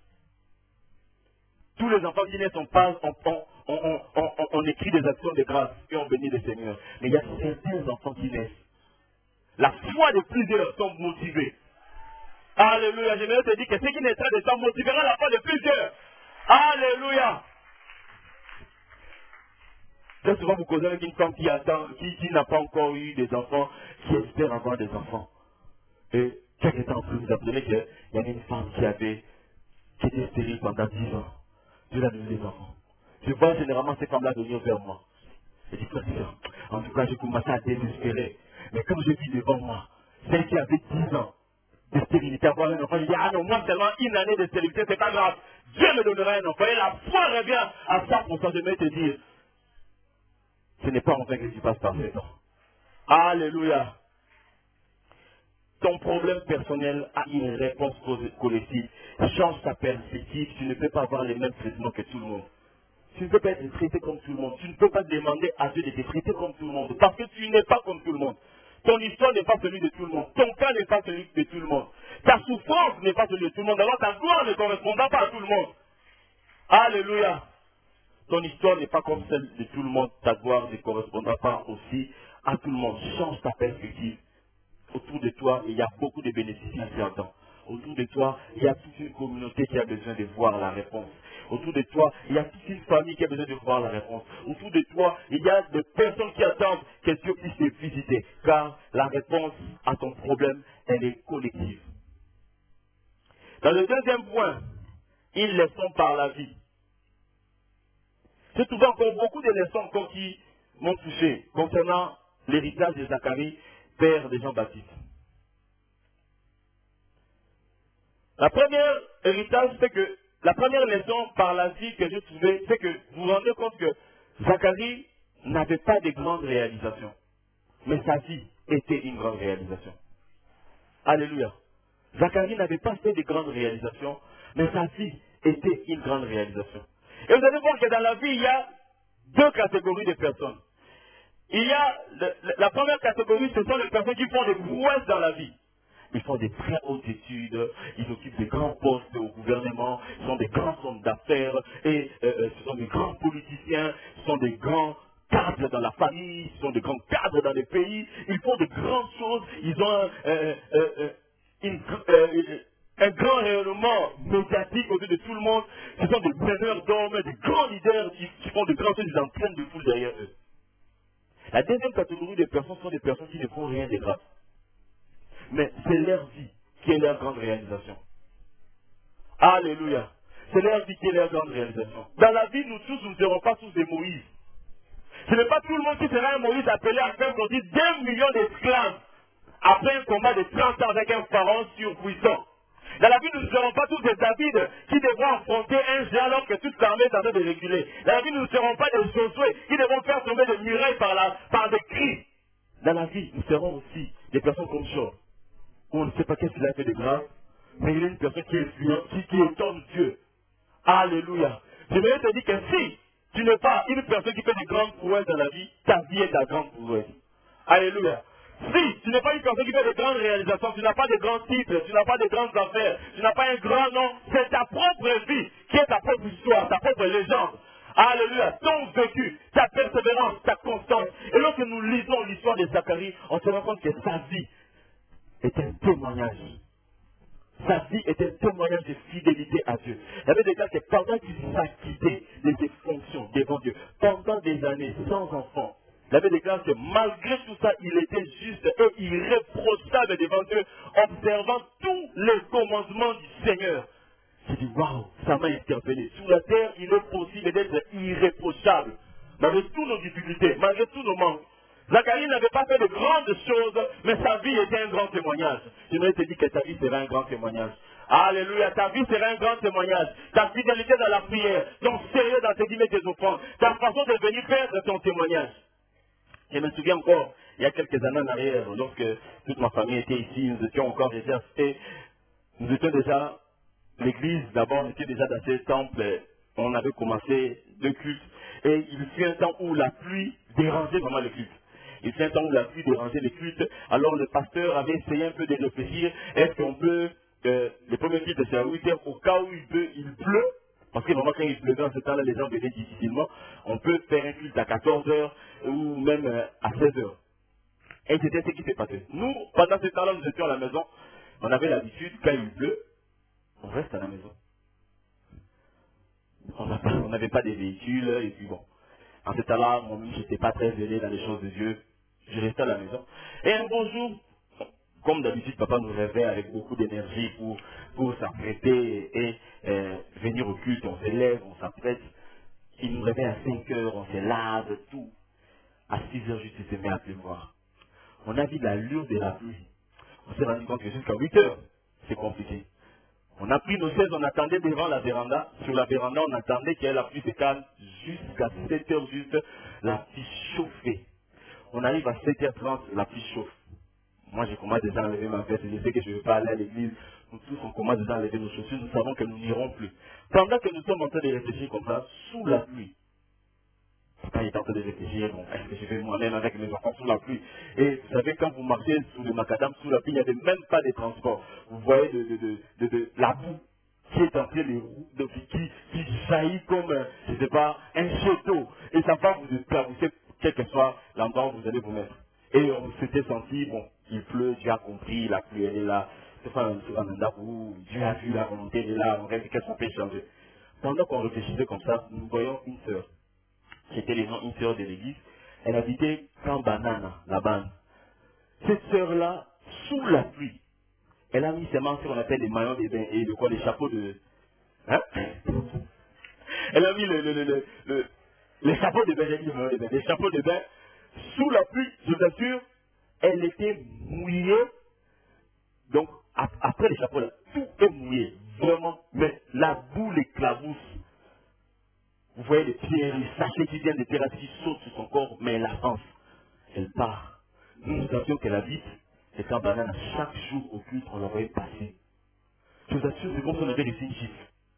Tous les enfants qui naissent, on écrit des actions de grâce et on bénit le Seigneur. Mais il y a certains enfants qui naissent. La foi de plusieurs sont motivés. Alléluia. J'aimerais te dire que ceux qui naîtront de toi motiveront la foi de plusieurs. Alléluia. Très souvent, vous causez avec une femme qui attend, qui n'a pas encore eu des enfants, qui espère avoir des enfants. Et quelques temps plus, vous apprenez qu'il y avait une femme qui était stérile pendant 10 ans. Dieu a donné des enfants. Je vois généralement ces femmes-là venir vers moi. Je dis, en tout cas, j'ai commencé à désespérer. Mais comme je vis devant moi, celle qui avait 10 ans de stérilité, avoir un enfant, je dis, ah non, moi seulement une année de stérilité, c'est pas grave. Dieu me donnera un enfant. Et la foi revient à 100%. Je vais te dire, ce n'est pas en vain que tu passes par ces temps. Alléluia. Ton problème personnel a une réponse collective. Change ta perspective. Tu ne peux pas avoir les mêmes traitements que tout le monde. Tu ne peux pas être traité comme tout le monde. Tu ne peux pas demander à Dieu de te traiter comme tout le monde. Parce que tu n'es pas comme tout le monde. Ton histoire n'est pas celui de tout le monde. Ton cas n'est pas celui de tout le monde. Ta souffrance n'est pas celui de tout le monde. Alors ta gloire ne correspondra pas à tout le monde. Alléluia. Ton histoire n'est pas comme celle de tout le monde. Ta gloire ne correspondra pas aussi à tout le monde. Change ta perspective. Autour de toi, il y a beaucoup de bénéficiaires qui attendent. Autour de toi, il y a toute une communauté qui a besoin de voir la réponse. Autour de toi, il y a toute une famille qui a besoin de voir la réponse. Autour de toi, il y a des personnes qui attendent que Dieu puisse les visiter. Car la réponse à ton problème, elle est collective. Dans le deuxième point, une leçon par la vie. J'ai trouvé encore beaucoup de leçons encore qui m'ont touché concernant l'héritage de Zacharie, père de Jean-Baptiste. La première héritage, c'est que la première leçon par la vie que j'ai trouvée, c'est que vous vous rendez compte que Zacharie n'avait pas de grandes réalisations. Mais sa vie était une grande réalisation. Alléluia. Zacharie n'avait pas fait de grandes réalisations, mais sa vie était une grande réalisation. Et vous allez voir que dans la vie, il y a deux catégories de personnes. Il y a la première catégorie, ce sont les personnes qui font des prouesses dans la vie. Ils font des très hautes études, ils occupent des grands postes au gouvernement, ils sont des grands hommes d'affaires, et ce sont des grands politiciens, ce sont des grands cadres dans la famille, ce sont des grands cadres dans les pays, ils font de grandes choses, ils ont un grand rayonnement médiatique autour de tout le monde, ce sont des meneurs d'hommes, des grands leaders qui font de grandes choses, ils entraînent de foule derrière eux. La deuxième catégorie de personnes sont des personnes qui ne font rien de grave. Mais c'est leur vie qui est leur grande réalisation. Alléluia. C'est leur vie qui est leur grande réalisation. Dans la vie, nous tous, nous ne serons pas tous des Moïse. Ce n'est pas tout le monde qui sera un Moïse appelé à faire conduire 2 millions d'esclaves après un combat de 30 ans avec un pharaon surpuissant. Dans la vie, nous ne serons pas tous des David qui devront affronter un géant alors que toute l'armée est en train de reculer. Dans la vie, nous ne serons pas des Josué qui devront faire tomber des murailles par des cris. Dans la vie, nous serons aussi des personnes comme Job, où on ne sait pas qu'est-ce qu'il a fait de grave, mais il est une personne qui est influente, qui étonne Dieu. Alléluia. Je voudrais te dire que si tu n'es pas une personne qui fait de grandes prouesses dans la vie, ta vie est ta grande prouesse. Alléluia. Si tu n'es pas une personne qui fait de grandes réalisations, tu n'as pas de grands titres, tu n'as pas de grandes affaires, tu n'as pas un grand nom, c'est ta propre vie qui est ta propre histoire, ta propre légende. Alléluia. Ton vécu, ta persévérance, ta constance. Et lorsque nous lisons l'histoire de Zacharie, on se rend compte que sa vie est un témoignage. Sa vie est un témoignage de fidélité à Dieu. Il y avait des gens qui, pendant qu'ils s'acquittaient de ses fonctions devant Dieu, pendant des années, sans enfant, il y avait des gens que malgré tout ça, il était juste et irréprochable devant Dieu, observant tous les commandements du Seigneur. J'ai dit, waouh, ça m'a interpellé. Sur la terre, il est possible d'être irréprochable. Malgré toutes nos difficultés, malgré tous nos manques. Zacharie n'avait pas fait de grandes choses, mais sa vie était un grand témoignage. Je voudrais te dire que ta vie sera un grand témoignage. Alléluia, ta vie sera un grand témoignage. Ta fidélité dans la prière, ton sérieux dans tes dîmes et tes offrandes, ta façon de venir faire de ton témoignage. Je me souviens encore, il y a quelques années en arrière, lorsque toute ma famille était ici, nous étions encore déjà faits, nous étions déjà, l'église d'abord, on était déjà dans ce temple, on avait commencé 2 cultes, et il fut un temps où la pluie dérangeait vraiment le culte. Il fut un temps où la pluie dérangeait le culte, alors le pasteur avait essayé un peu de réfléchir, est-ce qu'on peut, le premier culte c'est à 8 heures, au cas où il pleut, parce que vraiment quand il pleuvait en ce temps-là, les gens venaient difficilement, on peut faire un culte à 14 heures, ou même à 16 heures. Et c'était ce qui s'est passé. Nous, pendant ce temps-là, nous étions à la maison, on avait l'habitude, quand il pleut, on reste à la maison. On n'avait pas de véhicules, et puis bon. En ce temps-là, moi-même, je n'étais pas très zélé dans les choses de Dieu. Je restais à la maison. Et un bon jour, comme d'habitude, papa nous réveille avec beaucoup d'énergie pour s'apprêter et venir au culte. On se lève, on s'apprête. Il nous réveille à 5 heures, on se lave, tout. À 6 heures, juste, il se met à pleuvoir. On a vu l'allure de la pluie. On s'est rendu compte que jusqu'à 8 heures, c'est compliqué. On a pris nos chaises, on attendait devant la véranda. Sur la véranda, on attendait que la pluie se calme. Jusqu'à 7 heures juste, la pluie chauffait. On arrive à 7h30, la pluie chauffe. Moi, je commence déjà à enlever ma veste. Je sais que je ne vais pas aller à l'église. Nous tous, on commence déjà à enlever nos chaussures. Nous savons que nous n'irons plus. Pendant que nous sommes en train de réfléchir comme ça, sous la pluie, papa est en train de réfléchir, bon, est-ce que je vais moi-même avec mes enfants sous la pluie? Et vous savez, quand vous marchez sous le macadam, sous la pluie, il n'y avait même pas de transport. Vous voyez de la boue qui est entrée qui jaillit comme, je ne sais pas, un château. Et ça va vous esclavisser, quel que soit l'endroit où vous allez vous mettre. Et on s'était senti, bon, il pleut, Dieu a compris, la pluie elle est là. C'est pas un endroit où Dieu a vu la volonté, elle est là, on rêve qu'elle peut changer. Pendant qu'on réfléchissait comme ça, nous voyons une sœur. C'était une sœur de l'église. Elle habitait Cambanana, là-bas. Cette sœur-là, sous la pluie, elle a mis seulement ce qu'on appelle les maillots de bain et les chapeaux de... Hein? Elle a mis les chapeaux de bain, les chapeaux de bain. Sous la pluie, je vous assure, elle était mouillée. Donc, après les chapeaux là, tout est mouillé. Vraiment, mais la boue l'éclabousse. Vous voyez les pierres, les sachets qui viennent des terrasses qui sautent sur son corps, mais elle avance. Elle part. Nous savions qu'elle habite, et quand banane, chaque jour au culte, on la voyait passer. Je vous assure, c'est comme si on avait des signes.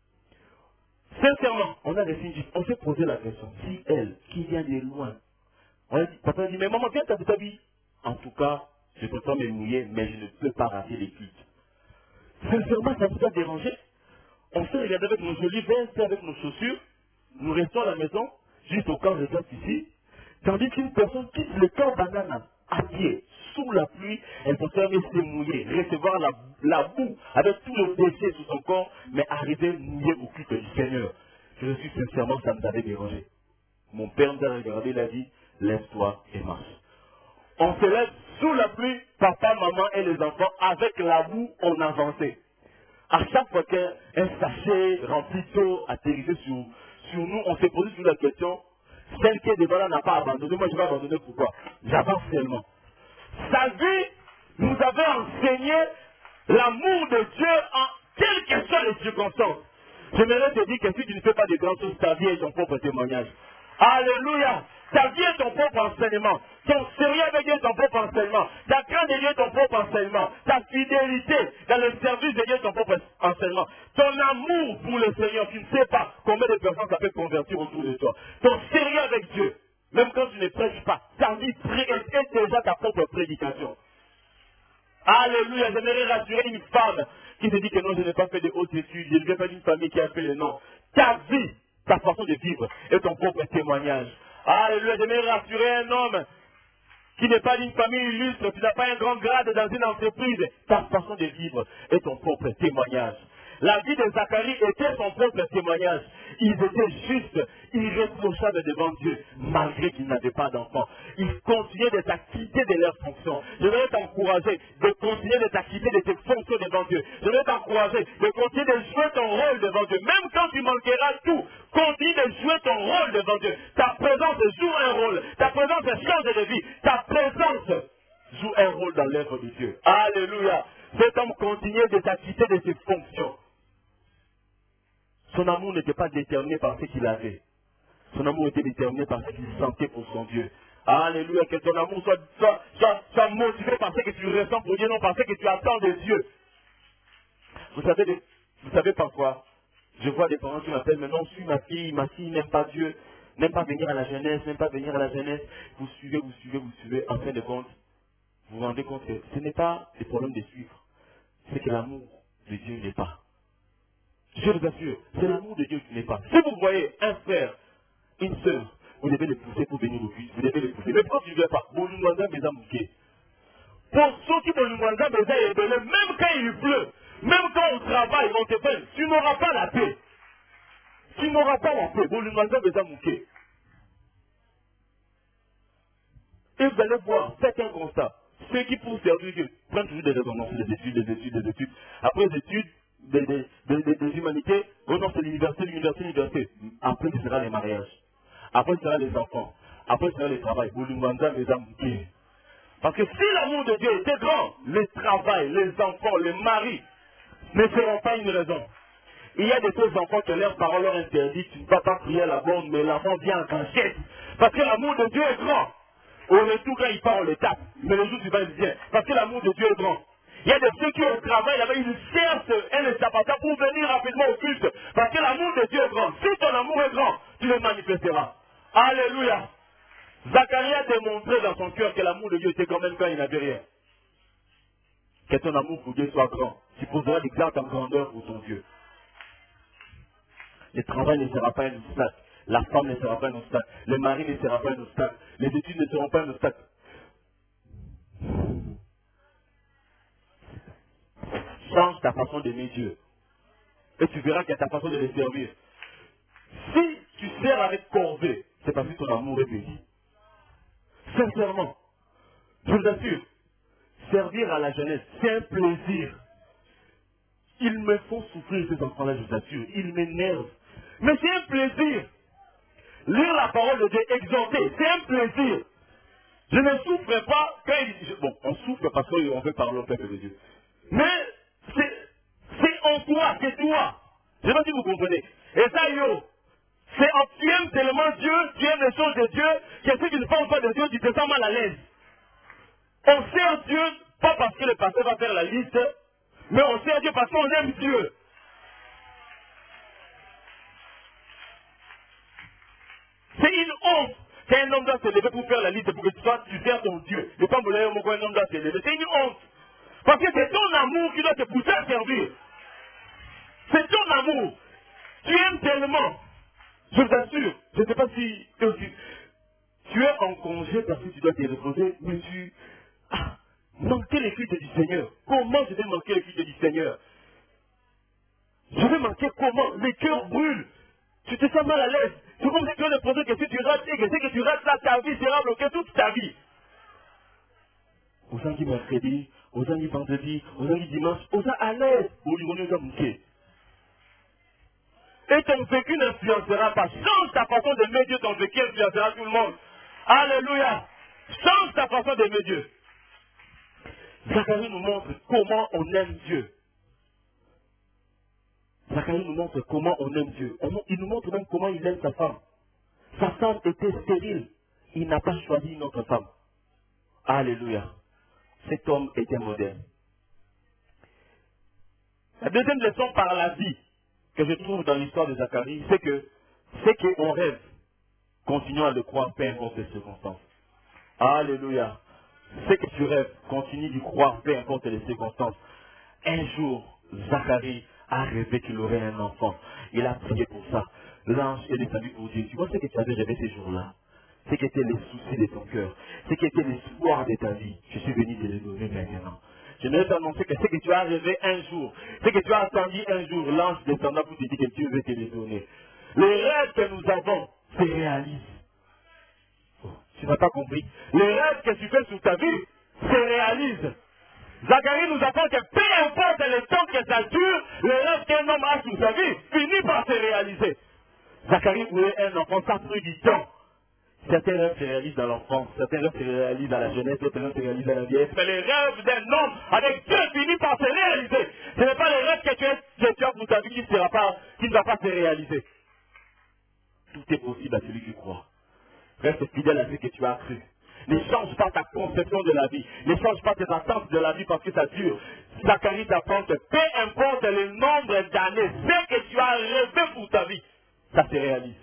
Sincèrement, on a des signes. On s'est posé la question, si elle, qui vient de loin, on a dit, papa a dit, mais maman, viens ta vie. En tout cas, je préfère me mouiller, mais je ne peux pas rater les cultes. Sincèrement, ça vous a dérangé? On s'est regardé avec nos jolis vestes, avec nos chaussures. Nous restons à la maison, juste au camp de reste ici. Tandis qu'une personne quitte le camp banana à pied, sous la pluie, elle peut faire rester mouillée, recevoir la boue avec tout le déchet sur son corps, mais arriver mouillée au culte du Seigneur. Je suis sincèrement, ça nous avait dérangé. Mon père nous a regardé, il a dit, lève-toi et marche. On se lève sous la pluie, papa, maman et les enfants, avec la boue, on avançait. À chaque fois qu'un sachet rempli d'eau atterrissait sur nous, on s'est posé sur la question, celle qui est devant là n'a pas abandonné, moi je vais abandonner pourquoi? J'avance seulement. Sa vie nous avait enseigné l'amour de Dieu en quelles que soient les circonstances. J'aimerais te dire que si tu ne fais pas de grandes choses, ta vie est ton propre témoignage. Alléluia! Ta vie est ton propre enseignement. Ton sérieux avec Dieu est ton propre enseignement. Ta crainte de Dieu est ton propre enseignement. Ta fidélité dans le service de Dieu est ton propre enseignement. Ton amour pour le Seigneur, tu ne sais pas combien de personnes ça peut convertir autour de toi. Ton sérieux avec Dieu, même quand tu ne prêches pas, ta vie est déjà ta propre prédication. Alléluia, j'aimerais rassurer une femme qui se dit que non, je n'ai pas fait de hautes études, je ne viens pas d'une famille qui a fait le nom. Ta vie, ta façon de vivre est ton propre témoignage. Alléluia, j'aimerais rassurer un homme qui n'est pas d'une famille illustre, qui n'a pas un grand grade dans une entreprise. Ta façon de vivre est ton propre témoignage. La vie de Zacharie était son propre témoignage. Ils étaient justes, irréprochables devant Dieu, malgré qu'ils n'avaient pas d'enfants. Ils continuaient de s'acquitter de leurs fonctions. Je voudrais t'encourager de continuer de s'acquitter de tes fonctions devant Dieu. Je voudrais t'encourager de continuer de jouer ton rôle devant Dieu. Même quand tu manqueras tout, continue de jouer ton rôle devant Dieu. Ta présence joue un rôle. Ta présence change de vie. Ta présence joue un rôle dans l'œuvre de Dieu. Alléluia. Cet homme continuait de s'acquitter de ses fonctions. Son amour n'était pas déterminé par ce qu'il avait. Son amour était déterminé par ce qu'il sentait pour son Dieu. Alléluia, que ton amour soit motivé par ce que tu ressens pour Dieu, non par ce que tu attends de Dieu. Vous savez parfois, je vois des parents qui m'appellent, mais non, suis ma fille n'aime pas Dieu, n'aime pas venir à la jeunesse, Vous suivez, en fin de compte, vous vous rendez compte que ce n'est pas le problème de suivre, c'est que l'amour de Dieu n'est pas. Je vous assure, c'est l'amour de Dieu qui n'est pas. Si vous voyez un frère, une sœur, vous devez les pousser pour venir au culte. Vous devez les pousser. Mais pourquoi tu ne veux pas? Pour ceux qui même quand il pleut, même quand on travaille, on te peine, tu n'auras pas la paix. Tu n'auras pas la paix. Et vous allez voir, faites un constat. Ceux qui pour servir Dieu prennent toujours des raisons, des études. Après les études, des humanités, oh non, c'est l'université. Après, ce sera les mariages. Après, ce sera les enfants. Après, ce sera le travail. Parce que si l'amour de Dieu était grand, le travail, les enfants, les maris ne seront pas une raison. Il y a de ces enfants que leurs parents leur interdisent, tu ne vas pas prier à la bonne, mais l'enfant vient en cachette. Parce que l'amour de Dieu est grand. Au retour, quand il part, on le tape. Mais le jour suivant, il vient. Parce que l'amour de Dieu est grand. Il y a de ceux qui au travail, là-bas, ils cherchent un sabbatat pour venir rapidement au culte. Parce que l'amour de Dieu est grand. Si ton amour est grand, tu le manifesteras. Alléluia. Zacharie a démontré dans son cœur que l'amour de Dieu était quand même quand il n'avait rien. Que ton amour pour Dieu soit grand. Tu poseras l'exemple en grandeur pour ton Dieu. Le travail ne sera pas un obstacle. La femme ne sera pas un obstacle. Le mari ne sera pas un obstacle. Les études ne seront pas un obstacle. Change ta façon d'aimer Dieu. Et tu verras qu'il y a ta façon de le servir. Si tu sers avec corvée, c'est parce que ton amour est petit. Sincèrement, je vous assure, servir à la jeunesse, c'est un plaisir. Ils me font souffrir ces enfants-là, je vous assure. Ils m'énervent. Mais c'est un plaisir. Lire la parole de Dieu, exhorter, c'est un plaisir. Je ne souffre pas quand il... Bon, on souffre parce qu'on veut parler au peuple de Dieu. Mais c'est en toi, c'est toi. Je ne sais pas si vous comprenez. Et ça, tu aimes tellement Dieu, tu aimes les choses de Dieu, que si tu ne penses pas de Dieu, tu te sens mal à l'aise. On sert Dieu, pas parce que le pasteur va faire la liste, mais on sert Dieu parce qu'on aime Dieu. C'est une honte qu'un homme doit se lever pour faire la liste pour que tu sers ton Dieu. Le pas voler un homme doit se lever. C'est une honte. Parce que c'est ton amour qui doit te pousser à servir. C'est ton amour. Tu aimes tellement. Je vous assure, je ne sais pas si tu es en congé parce que tu dois te reposer, mais tu manquer les cuites du Seigneur. Comment je vais manquer les cuites du Seigneur? Je vais manquer comment? Le cœur brûle. Tu te sens mal à l'aise. C'est comme si tu as l'impression que si tu rates et que tu rates là, ta vie sera bloquée toute ta vie. Aux gens qui mercredi, aux gens qui vendredi, aux gens qui dimanche, aux gens à l'aise, au niveau de manquer. Et ton vécu n'influencera pas. Change ta façon d'aimer Dieu, ton vécu influencera tout le monde. Alléluia. Change ta façon d'aimer Dieu. Zacharie nous montre comment on aime Dieu. Zacharie nous montre comment on aime Dieu. Il nous montre même comment il aime sa femme. Sa femme était stérile. Il n'a pas choisi une autre femme. Alléluia. Cet homme était modèle. La deuxième leçon par la vie que je trouve dans l'histoire de Zacharie, c'est qu'on rêve. Continuons à le croire, peu importe les circonstances. Alléluia. C'est que tu rêves, continue d'y croire, peu importe les circonstances. Un jour, Zacharie a rêvé qu'il aurait un enfant. Il a prié pour ça. L'ange est descendu pour dire, tu vois ce que tu avais rêvé ces jours-là? Ce qui était les soucis de ton cœur, ce qui était l'espoir de ta vie. Je suis venu te le donner maintenant. Je vais t'annoncer que ce que tu as rêvé un jour, ce que tu as attendu un jour, l'ange descendant pour te dire que Dieu veut te le donner. Les rêves que nous avons se réalisent. Oh, tu n'as pas compris. Les rêves que tu fais sur ta vie se réalisent. Zacharie nous apprend que peu importe le temps que ça dure, le rêve qu'un homme a sur sa vie finit par se réaliser. Zacharie voulait un enfant, ça a pris du temps. Certains rêves se réalisent dans l'enfance, certains rêves se réalisent dans la jeunesse, d'autres rêves se réalisent dans la vieillesse. Mais les rêves d'un homme avec Dieu finissent par se réaliser. Ce n'est pas les rêves que tu as pour ta vie qui ne va pas se réaliser. Tout est possible à celui qui croit. Reste fidèle à ce que tu as cru. Ne change pas ta conception de la vie. Ne change pas tes attentes de la vie parce que ça dure. Zacharie t'apprend que peu importe le nombre d'années, ce que tu as rêvé pour ta vie, ça se réalise.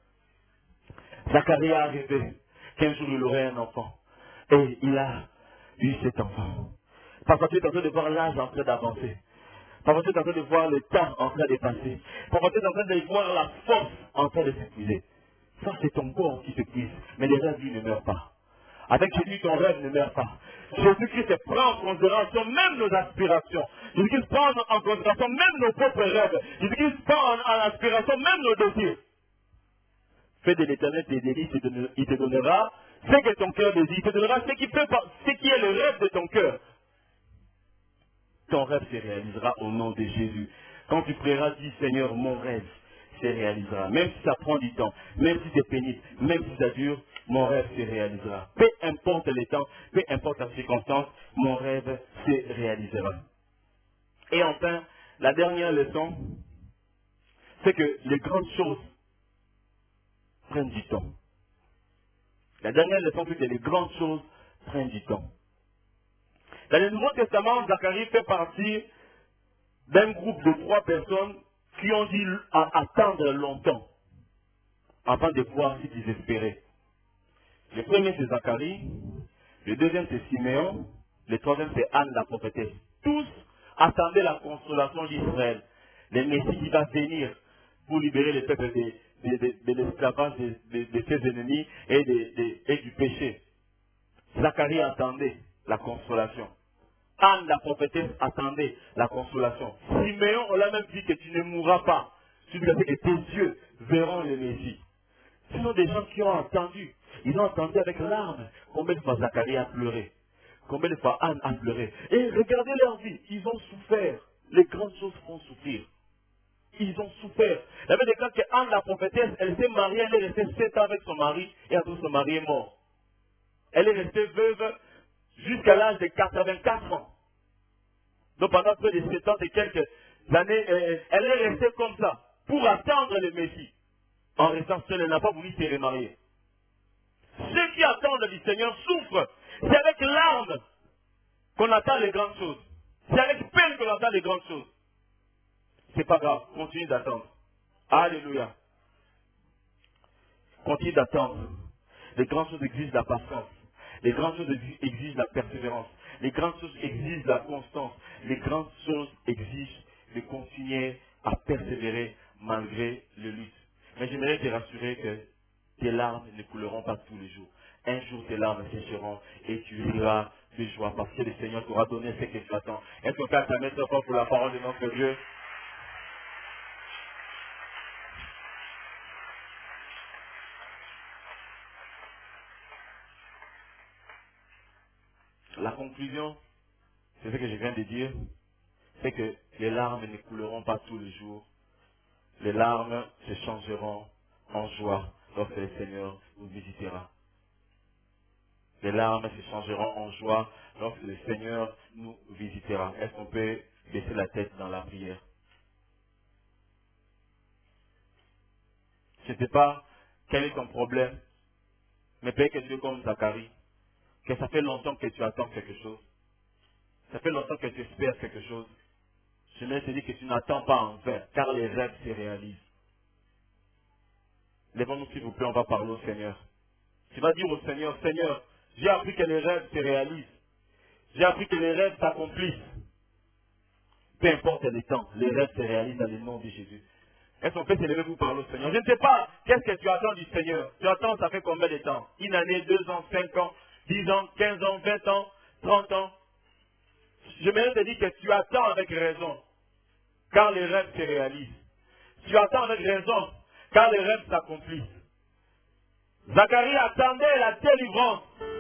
Zacharie a rêvé qu'un jour il aurait un enfant. Et il a eu cet enfant. Parfois tu es en train de voir l'âge en train d'avancer. Parfois tu es en train de voir le temps en train de passer. Parfois tu es en train de voir la force en train de s'épuiser. Ça c'est ton corps qui s'épuise. Mais les rêves lui ne meurent pas. Avec Jésus, ton rêve ne meurt pas. Jésus-Christ prend en considération même nos aspirations. Jésus-Christ prend en considération même nos propres rêves. Jésus-Christ prend en aspiration même nos désirs. Fais de l'Éternel tes délices, il te donnera ce que ton cœur désire. Il te donnera ce qui est le rêve de ton cœur. Ton rêve se réalisera au nom de Jésus. Quand tu prieras, dis Seigneur, mon rêve se réalisera. Même si ça prend du temps, même si c'est pénible, même si ça dure, mon rêve se réalisera. Peu importe le temps, peu importe la circonstance, mon rêve se réalisera. Et enfin, la dernière leçon, c'est que les grandes choses prennent du temps. La dernière leçon, c'est que les grandes choses prennent du temps. Dans le Nouveau Testament, Zacharie fait partie d'un groupe de 3 personnes qui ont dû attendre longtemps avant de voir s'ils espéraient. Le premier c'est Zacharie, le deuxième c'est Siméon, le troisième c'est Anne la prophétesse. Tous attendaient la consolation d'Israël, le Messie qui va venir pour libérer le peuple de l'esclavage de ses ennemis et du péché. Zacharie attendait la consolation. Anne la prophétesse attendait la consolation. Siméon, on l'a même dit que tu ne mourras pas. Tu dis que tes yeux verront le Messie. Ce sont des gens qui ont entendu. Ils ont entendu avec larmes. Combien de fois Zacharie a pleuré? Combien de fois Anne a pleuré? Et regardez leur vie. Ils ont souffert. Les grandes choses font souffrir. Ils ont souffert. Il y avait des cas que Anne la prophétesse, elle s'est mariée, elle est restée 7 ans avec son mari et après son mari est mort. Elle est restée veuve jusqu'à l'âge de 84 ans. Donc pendant près de 7 ans et quelques années, elle est restée comme ça pour attendre le Messie. En restant seule, elle n'a pas voulu se remarier. Ceux qui attendent du Seigneur souffrent. C'est avec larmes qu'on attend les grandes choses. C'est avec peine qu'on attend les grandes choses. C'est pas grave, continue d'attendre. Alléluia. Continue d'attendre. Les grandes choses exigent la patience. Les grandes choses exigent la persévérance. Les grandes choses exigent la constance. Les grandes choses exigent de continuer à persévérer malgré les luttes. Mais j'aimerais te rassurer que tes larmes ne couleront pas tous les jours. Un jour tes larmes sécheront et tu riras de joie parce que le Seigneur t'aura donné ce que tu attends. Est-ce qu'on peut acclamer encore pour la parole de notre Dieu? La conclusion, c'est ce que je viens de dire, c'est que les larmes ne couleront pas tous les jours. Les larmes se changeront en joie lorsque le Seigneur nous visitera. Les larmes se changeront en joie lorsque le Seigneur nous visitera. Est-ce qu'on peut baisser la tête dans la prière? Je ne sais pas quel est ton problème, mais peut-être que tu es comme Zacharie, que ça fait longtemps que tu attends quelque chose. Ça fait longtemps que tu espères quelque chose. Je vais te dire que tu n'attends pas en vain, car les rêves se réalisent. Lèvons-nous s'il vous plaît, on va parler au Seigneur. Tu vas dire au Seigneur, Seigneur, j'ai appris que les rêves se réalisent. J'ai appris que les rêves s'accomplissent. Peu importe le temps, les rêves se réalisent dans le nom de Jésus. Est-ce qu'on peut se lever pour parler au Seigneur? Je ne sais pas, qu'est-ce que tu attends du Seigneur? Tu attends, ça fait combien de temps? Une année, 2 ans, 5 ans, 10 ans, 15 ans, 20 ans, 30 ans? Je me te dire que tu attends avec raison, car les rêves se réalisent. Tu attends avec raison, car les rêves s'accomplissent. Zacharie attendait la délivrance.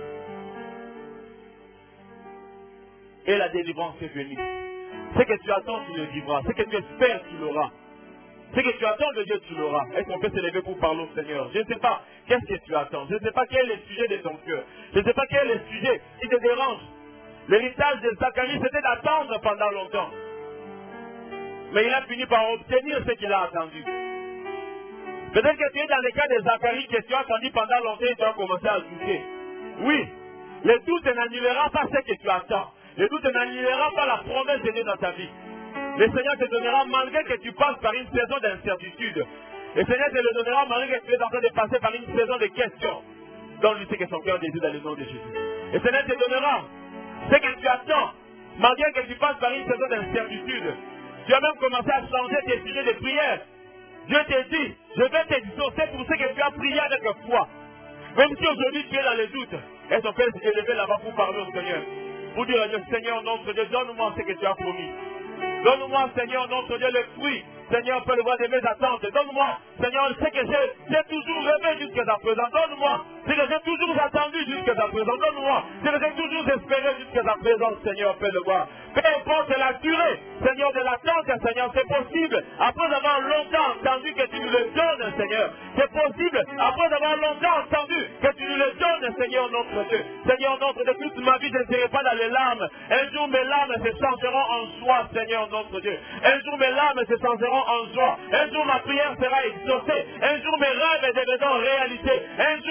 Et la délivrance est venue. Ce que tu attends, tu le vivras. Ce que tu espères, tu l'auras. Ce que tu attends de Dieu, tu l'auras. Est-ce qu'on peut se lever pour parler au Seigneur? Je ne sais pas qu'est-ce que tu attends. Je ne sais pas quel est le sujet de ton cœur. Je ne sais pas quel est le sujet qui te dérange. L'héritage de Zacharie, c'était d'attendre pendant longtemps. Mais il a fini par obtenir ce qu'il a attendu. Peut-être que tu es dans le cas de Zacharie que tu as attendu pendant longtemps et tu as commencé à douter. Oui, le doute n'annulera pas ce que tu attends. Le doute n'annulera pas la promesse de Dieu dans ta vie. Le Seigneur te donnera malgré que tu passes par une saison d'incertitude. Le Seigneur te le donnera malgré que tu es en train de passer par une saison de questions. Donne-lui ce que son cœur désire dans le nom de Jésus. Le Seigneur te donnera ce que tu attends malgré que tu passes par une saison d'incertitude. Tu as même commencé à changer tes sujets de prière. Dieu te dit, je vais t'exaucer pour ce que tu as prié avec foi. Même si aujourd'hui tu es dans les doutes, est-ce qu'on peut s'élever là-bas pour parler au Seigneur? Pour dire à Dieu, Seigneur, notre Dieu, donne-moi ce que tu as promis. Donne-moi, Seigneur, notre Dieu, le fruit. Seigneur, peut le voir de mes attentes. Donne-moi, Seigneur, ce que j'ai toujours rêvé jusqu'à présent. Donne-moi ce que j'ai toujours attendu jusqu'à présent. Donne-moi ce que j'ai toujours espéré jusqu'à présent, Seigneur, peut le voir. Peu importe la durée, Seigneur, de l'attente, Seigneur, c'est possible. Après avoir longtemps entendu que tu nous le donnes, Seigneur. C'est possible. Après avoir longtemps entendu que tu nous le donnes, Seigneur, notre Dieu. Seigneur, notre Dieu, toute ma vie, je ne serai pas dans les larmes. Un jour, mes larmes se changeront en joie, Seigneur, notre Dieu. Un jour, mes larmes se changeront en joie. Un jour, ma prière sera exaucée. Un jour, mes rêves deviendront réalité. Un jour, mes rêves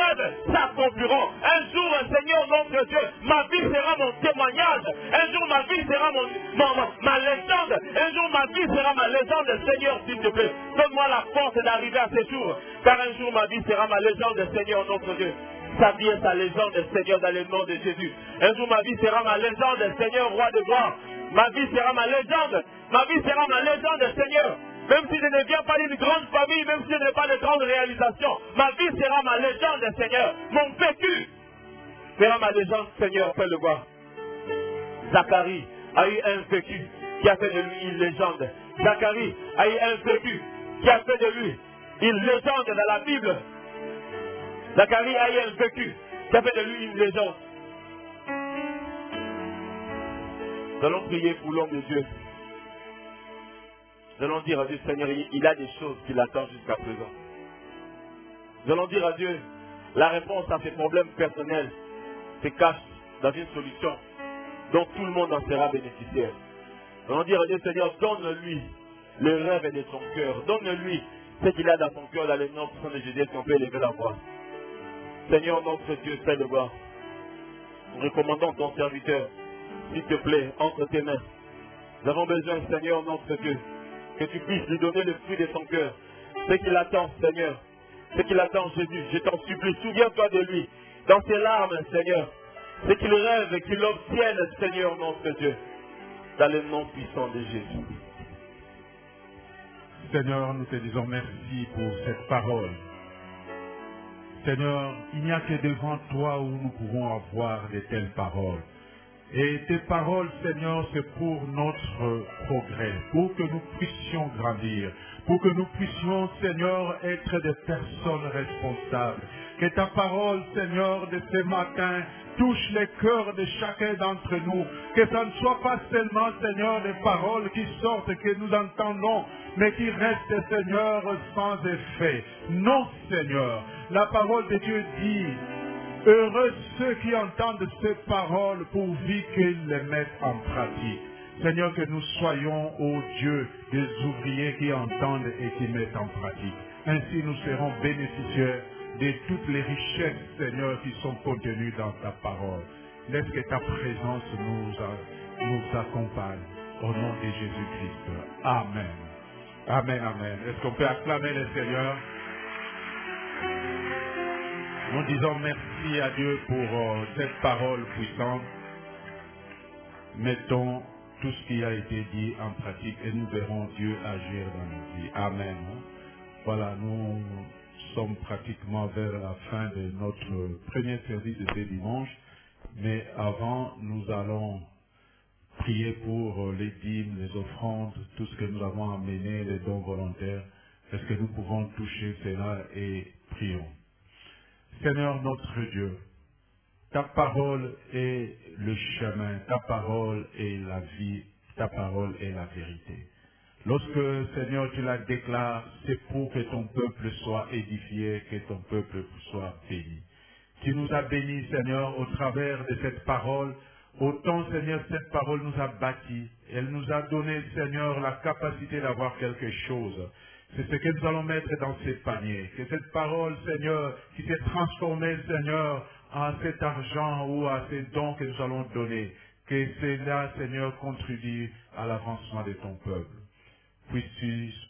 rêves s'accompliront. Un jour, Seigneur notre Dieu, ma vie sera mon témoignage. Un jour, ma vie sera ma légende. Un jour, ma vie sera ma légende. Seigneur, s'il te plaît, donne-moi la force d'arriver à ce jour. Car un jour, ma vie sera ma légende, Seigneur notre Dieu. Sa vie est sa légende, Seigneur, dans le nom de Jésus. Un jour, ma vie sera ma légende, Seigneur, roi de gloire. Ma vie sera ma légende. Ma vie sera ma légende, Seigneur. Même si je ne viens pas d'une grande famille, même si je n'ai pas de grande réalisation, ma vie sera ma légende, Seigneur. Mon vécu sera ma légende, Seigneur, fais-le voir. Zacharie a eu un vécu qui a fait de lui une légende. Zacharie a eu un vécu qui a fait de lui une légende dans la Bible. Zacharie a eu un vécu qui a fait de lui une légende. Nous allons prier pour l'homme de Dieu. Nous allons dire à Dieu, Seigneur, il a des choses qui l'attendent jusqu'à présent. Nous allons dire à Dieu, la réponse à ses problèmes personnels se cache dans une solution dont tout le monde en sera bénéficiaire. Nous allons dire à Dieu, Seigneur, donne-lui le rêve de son cœur. Donne-lui ce qu'il a dans son cœur, dans le nom de Jésus, si on peut élever la voix. Seigneur, notre Dieu, fais le voir. Nous recommandons ton serviteur, s'il te plaît, entre tes mains. Nous avons besoin, Seigneur, notre Dieu, que tu puisses lui donner le fruit de son cœur. Ce qu'il attend, Seigneur. Ce qu'il attend, Jésus. Je t'en supplie. Souviens-toi de lui. Dans ses larmes, Seigneur. Ce qu'il rêve, qu'il obtienne, Seigneur, notre Dieu. Dans le nom puissant de Jésus. Seigneur, nous te disons merci pour cette parole. Seigneur, il n'y a que devant toi où nous pouvons avoir de telles paroles. Et tes paroles, Seigneur, c'est pour notre progrès, pour que nous puissions grandir, pour que nous puissions, Seigneur, être des personnes responsables. Que ta parole, Seigneur, de ce matin touche les cœurs de chacun d'entre nous. Que ça ne soit pas seulement, Seigneur, des paroles qui sortent, que nous entendons, mais qui restent, Seigneur, sans effet. Non, Seigneur. La parole de Dieu dit, heureux ceux qui entendent ces paroles pourvu qu'ils les mettent en pratique. Seigneur, que nous soyons, ô Dieu, des ouvriers qui entendent et qui mettent en pratique. Ainsi, nous serons bénéficiaires de toutes les richesses, Seigneur, qui sont contenues dans ta parole. Laisse que ta présence nous accompagne. Au nom de Jésus-Christ. Amen. Amen, amen. Est-ce qu'on peut acclamer le Seigneur? Nous disons merci à Dieu pour cette parole puissante. Mettons tout ce qui a été dit en pratique et nous verrons Dieu agir dans nos vies. Amen. Voilà, nous sommes pratiquement vers la fin de notre premier service de ce dimanche. Mais avant, nous allons prier pour les dîmes, les offrandes, tout ce que nous avons amené, les dons volontaires. Est-ce que nous pouvons toucher cela et prions? Seigneur notre Dieu, ta parole est le chemin, ta parole est la vie, ta parole est la vérité. Lorsque, Seigneur, tu la déclares, c'est pour que ton peuple soit édifié, que ton peuple soit béni. Tu nous as bénis, Seigneur, au travers de cette parole. Autant, Seigneur, cette parole nous a bâtis. Elle nous a donné, Seigneur, la capacité d'avoir quelque chose. C'est ce que nous allons mettre dans ces paniers. Que cette parole, Seigneur, qui s'est transformée, Seigneur, en cet argent ou à ces dons que nous allons donner, que cela, Seigneur, contribue à l'avancement de ton peuple. Puisses-tu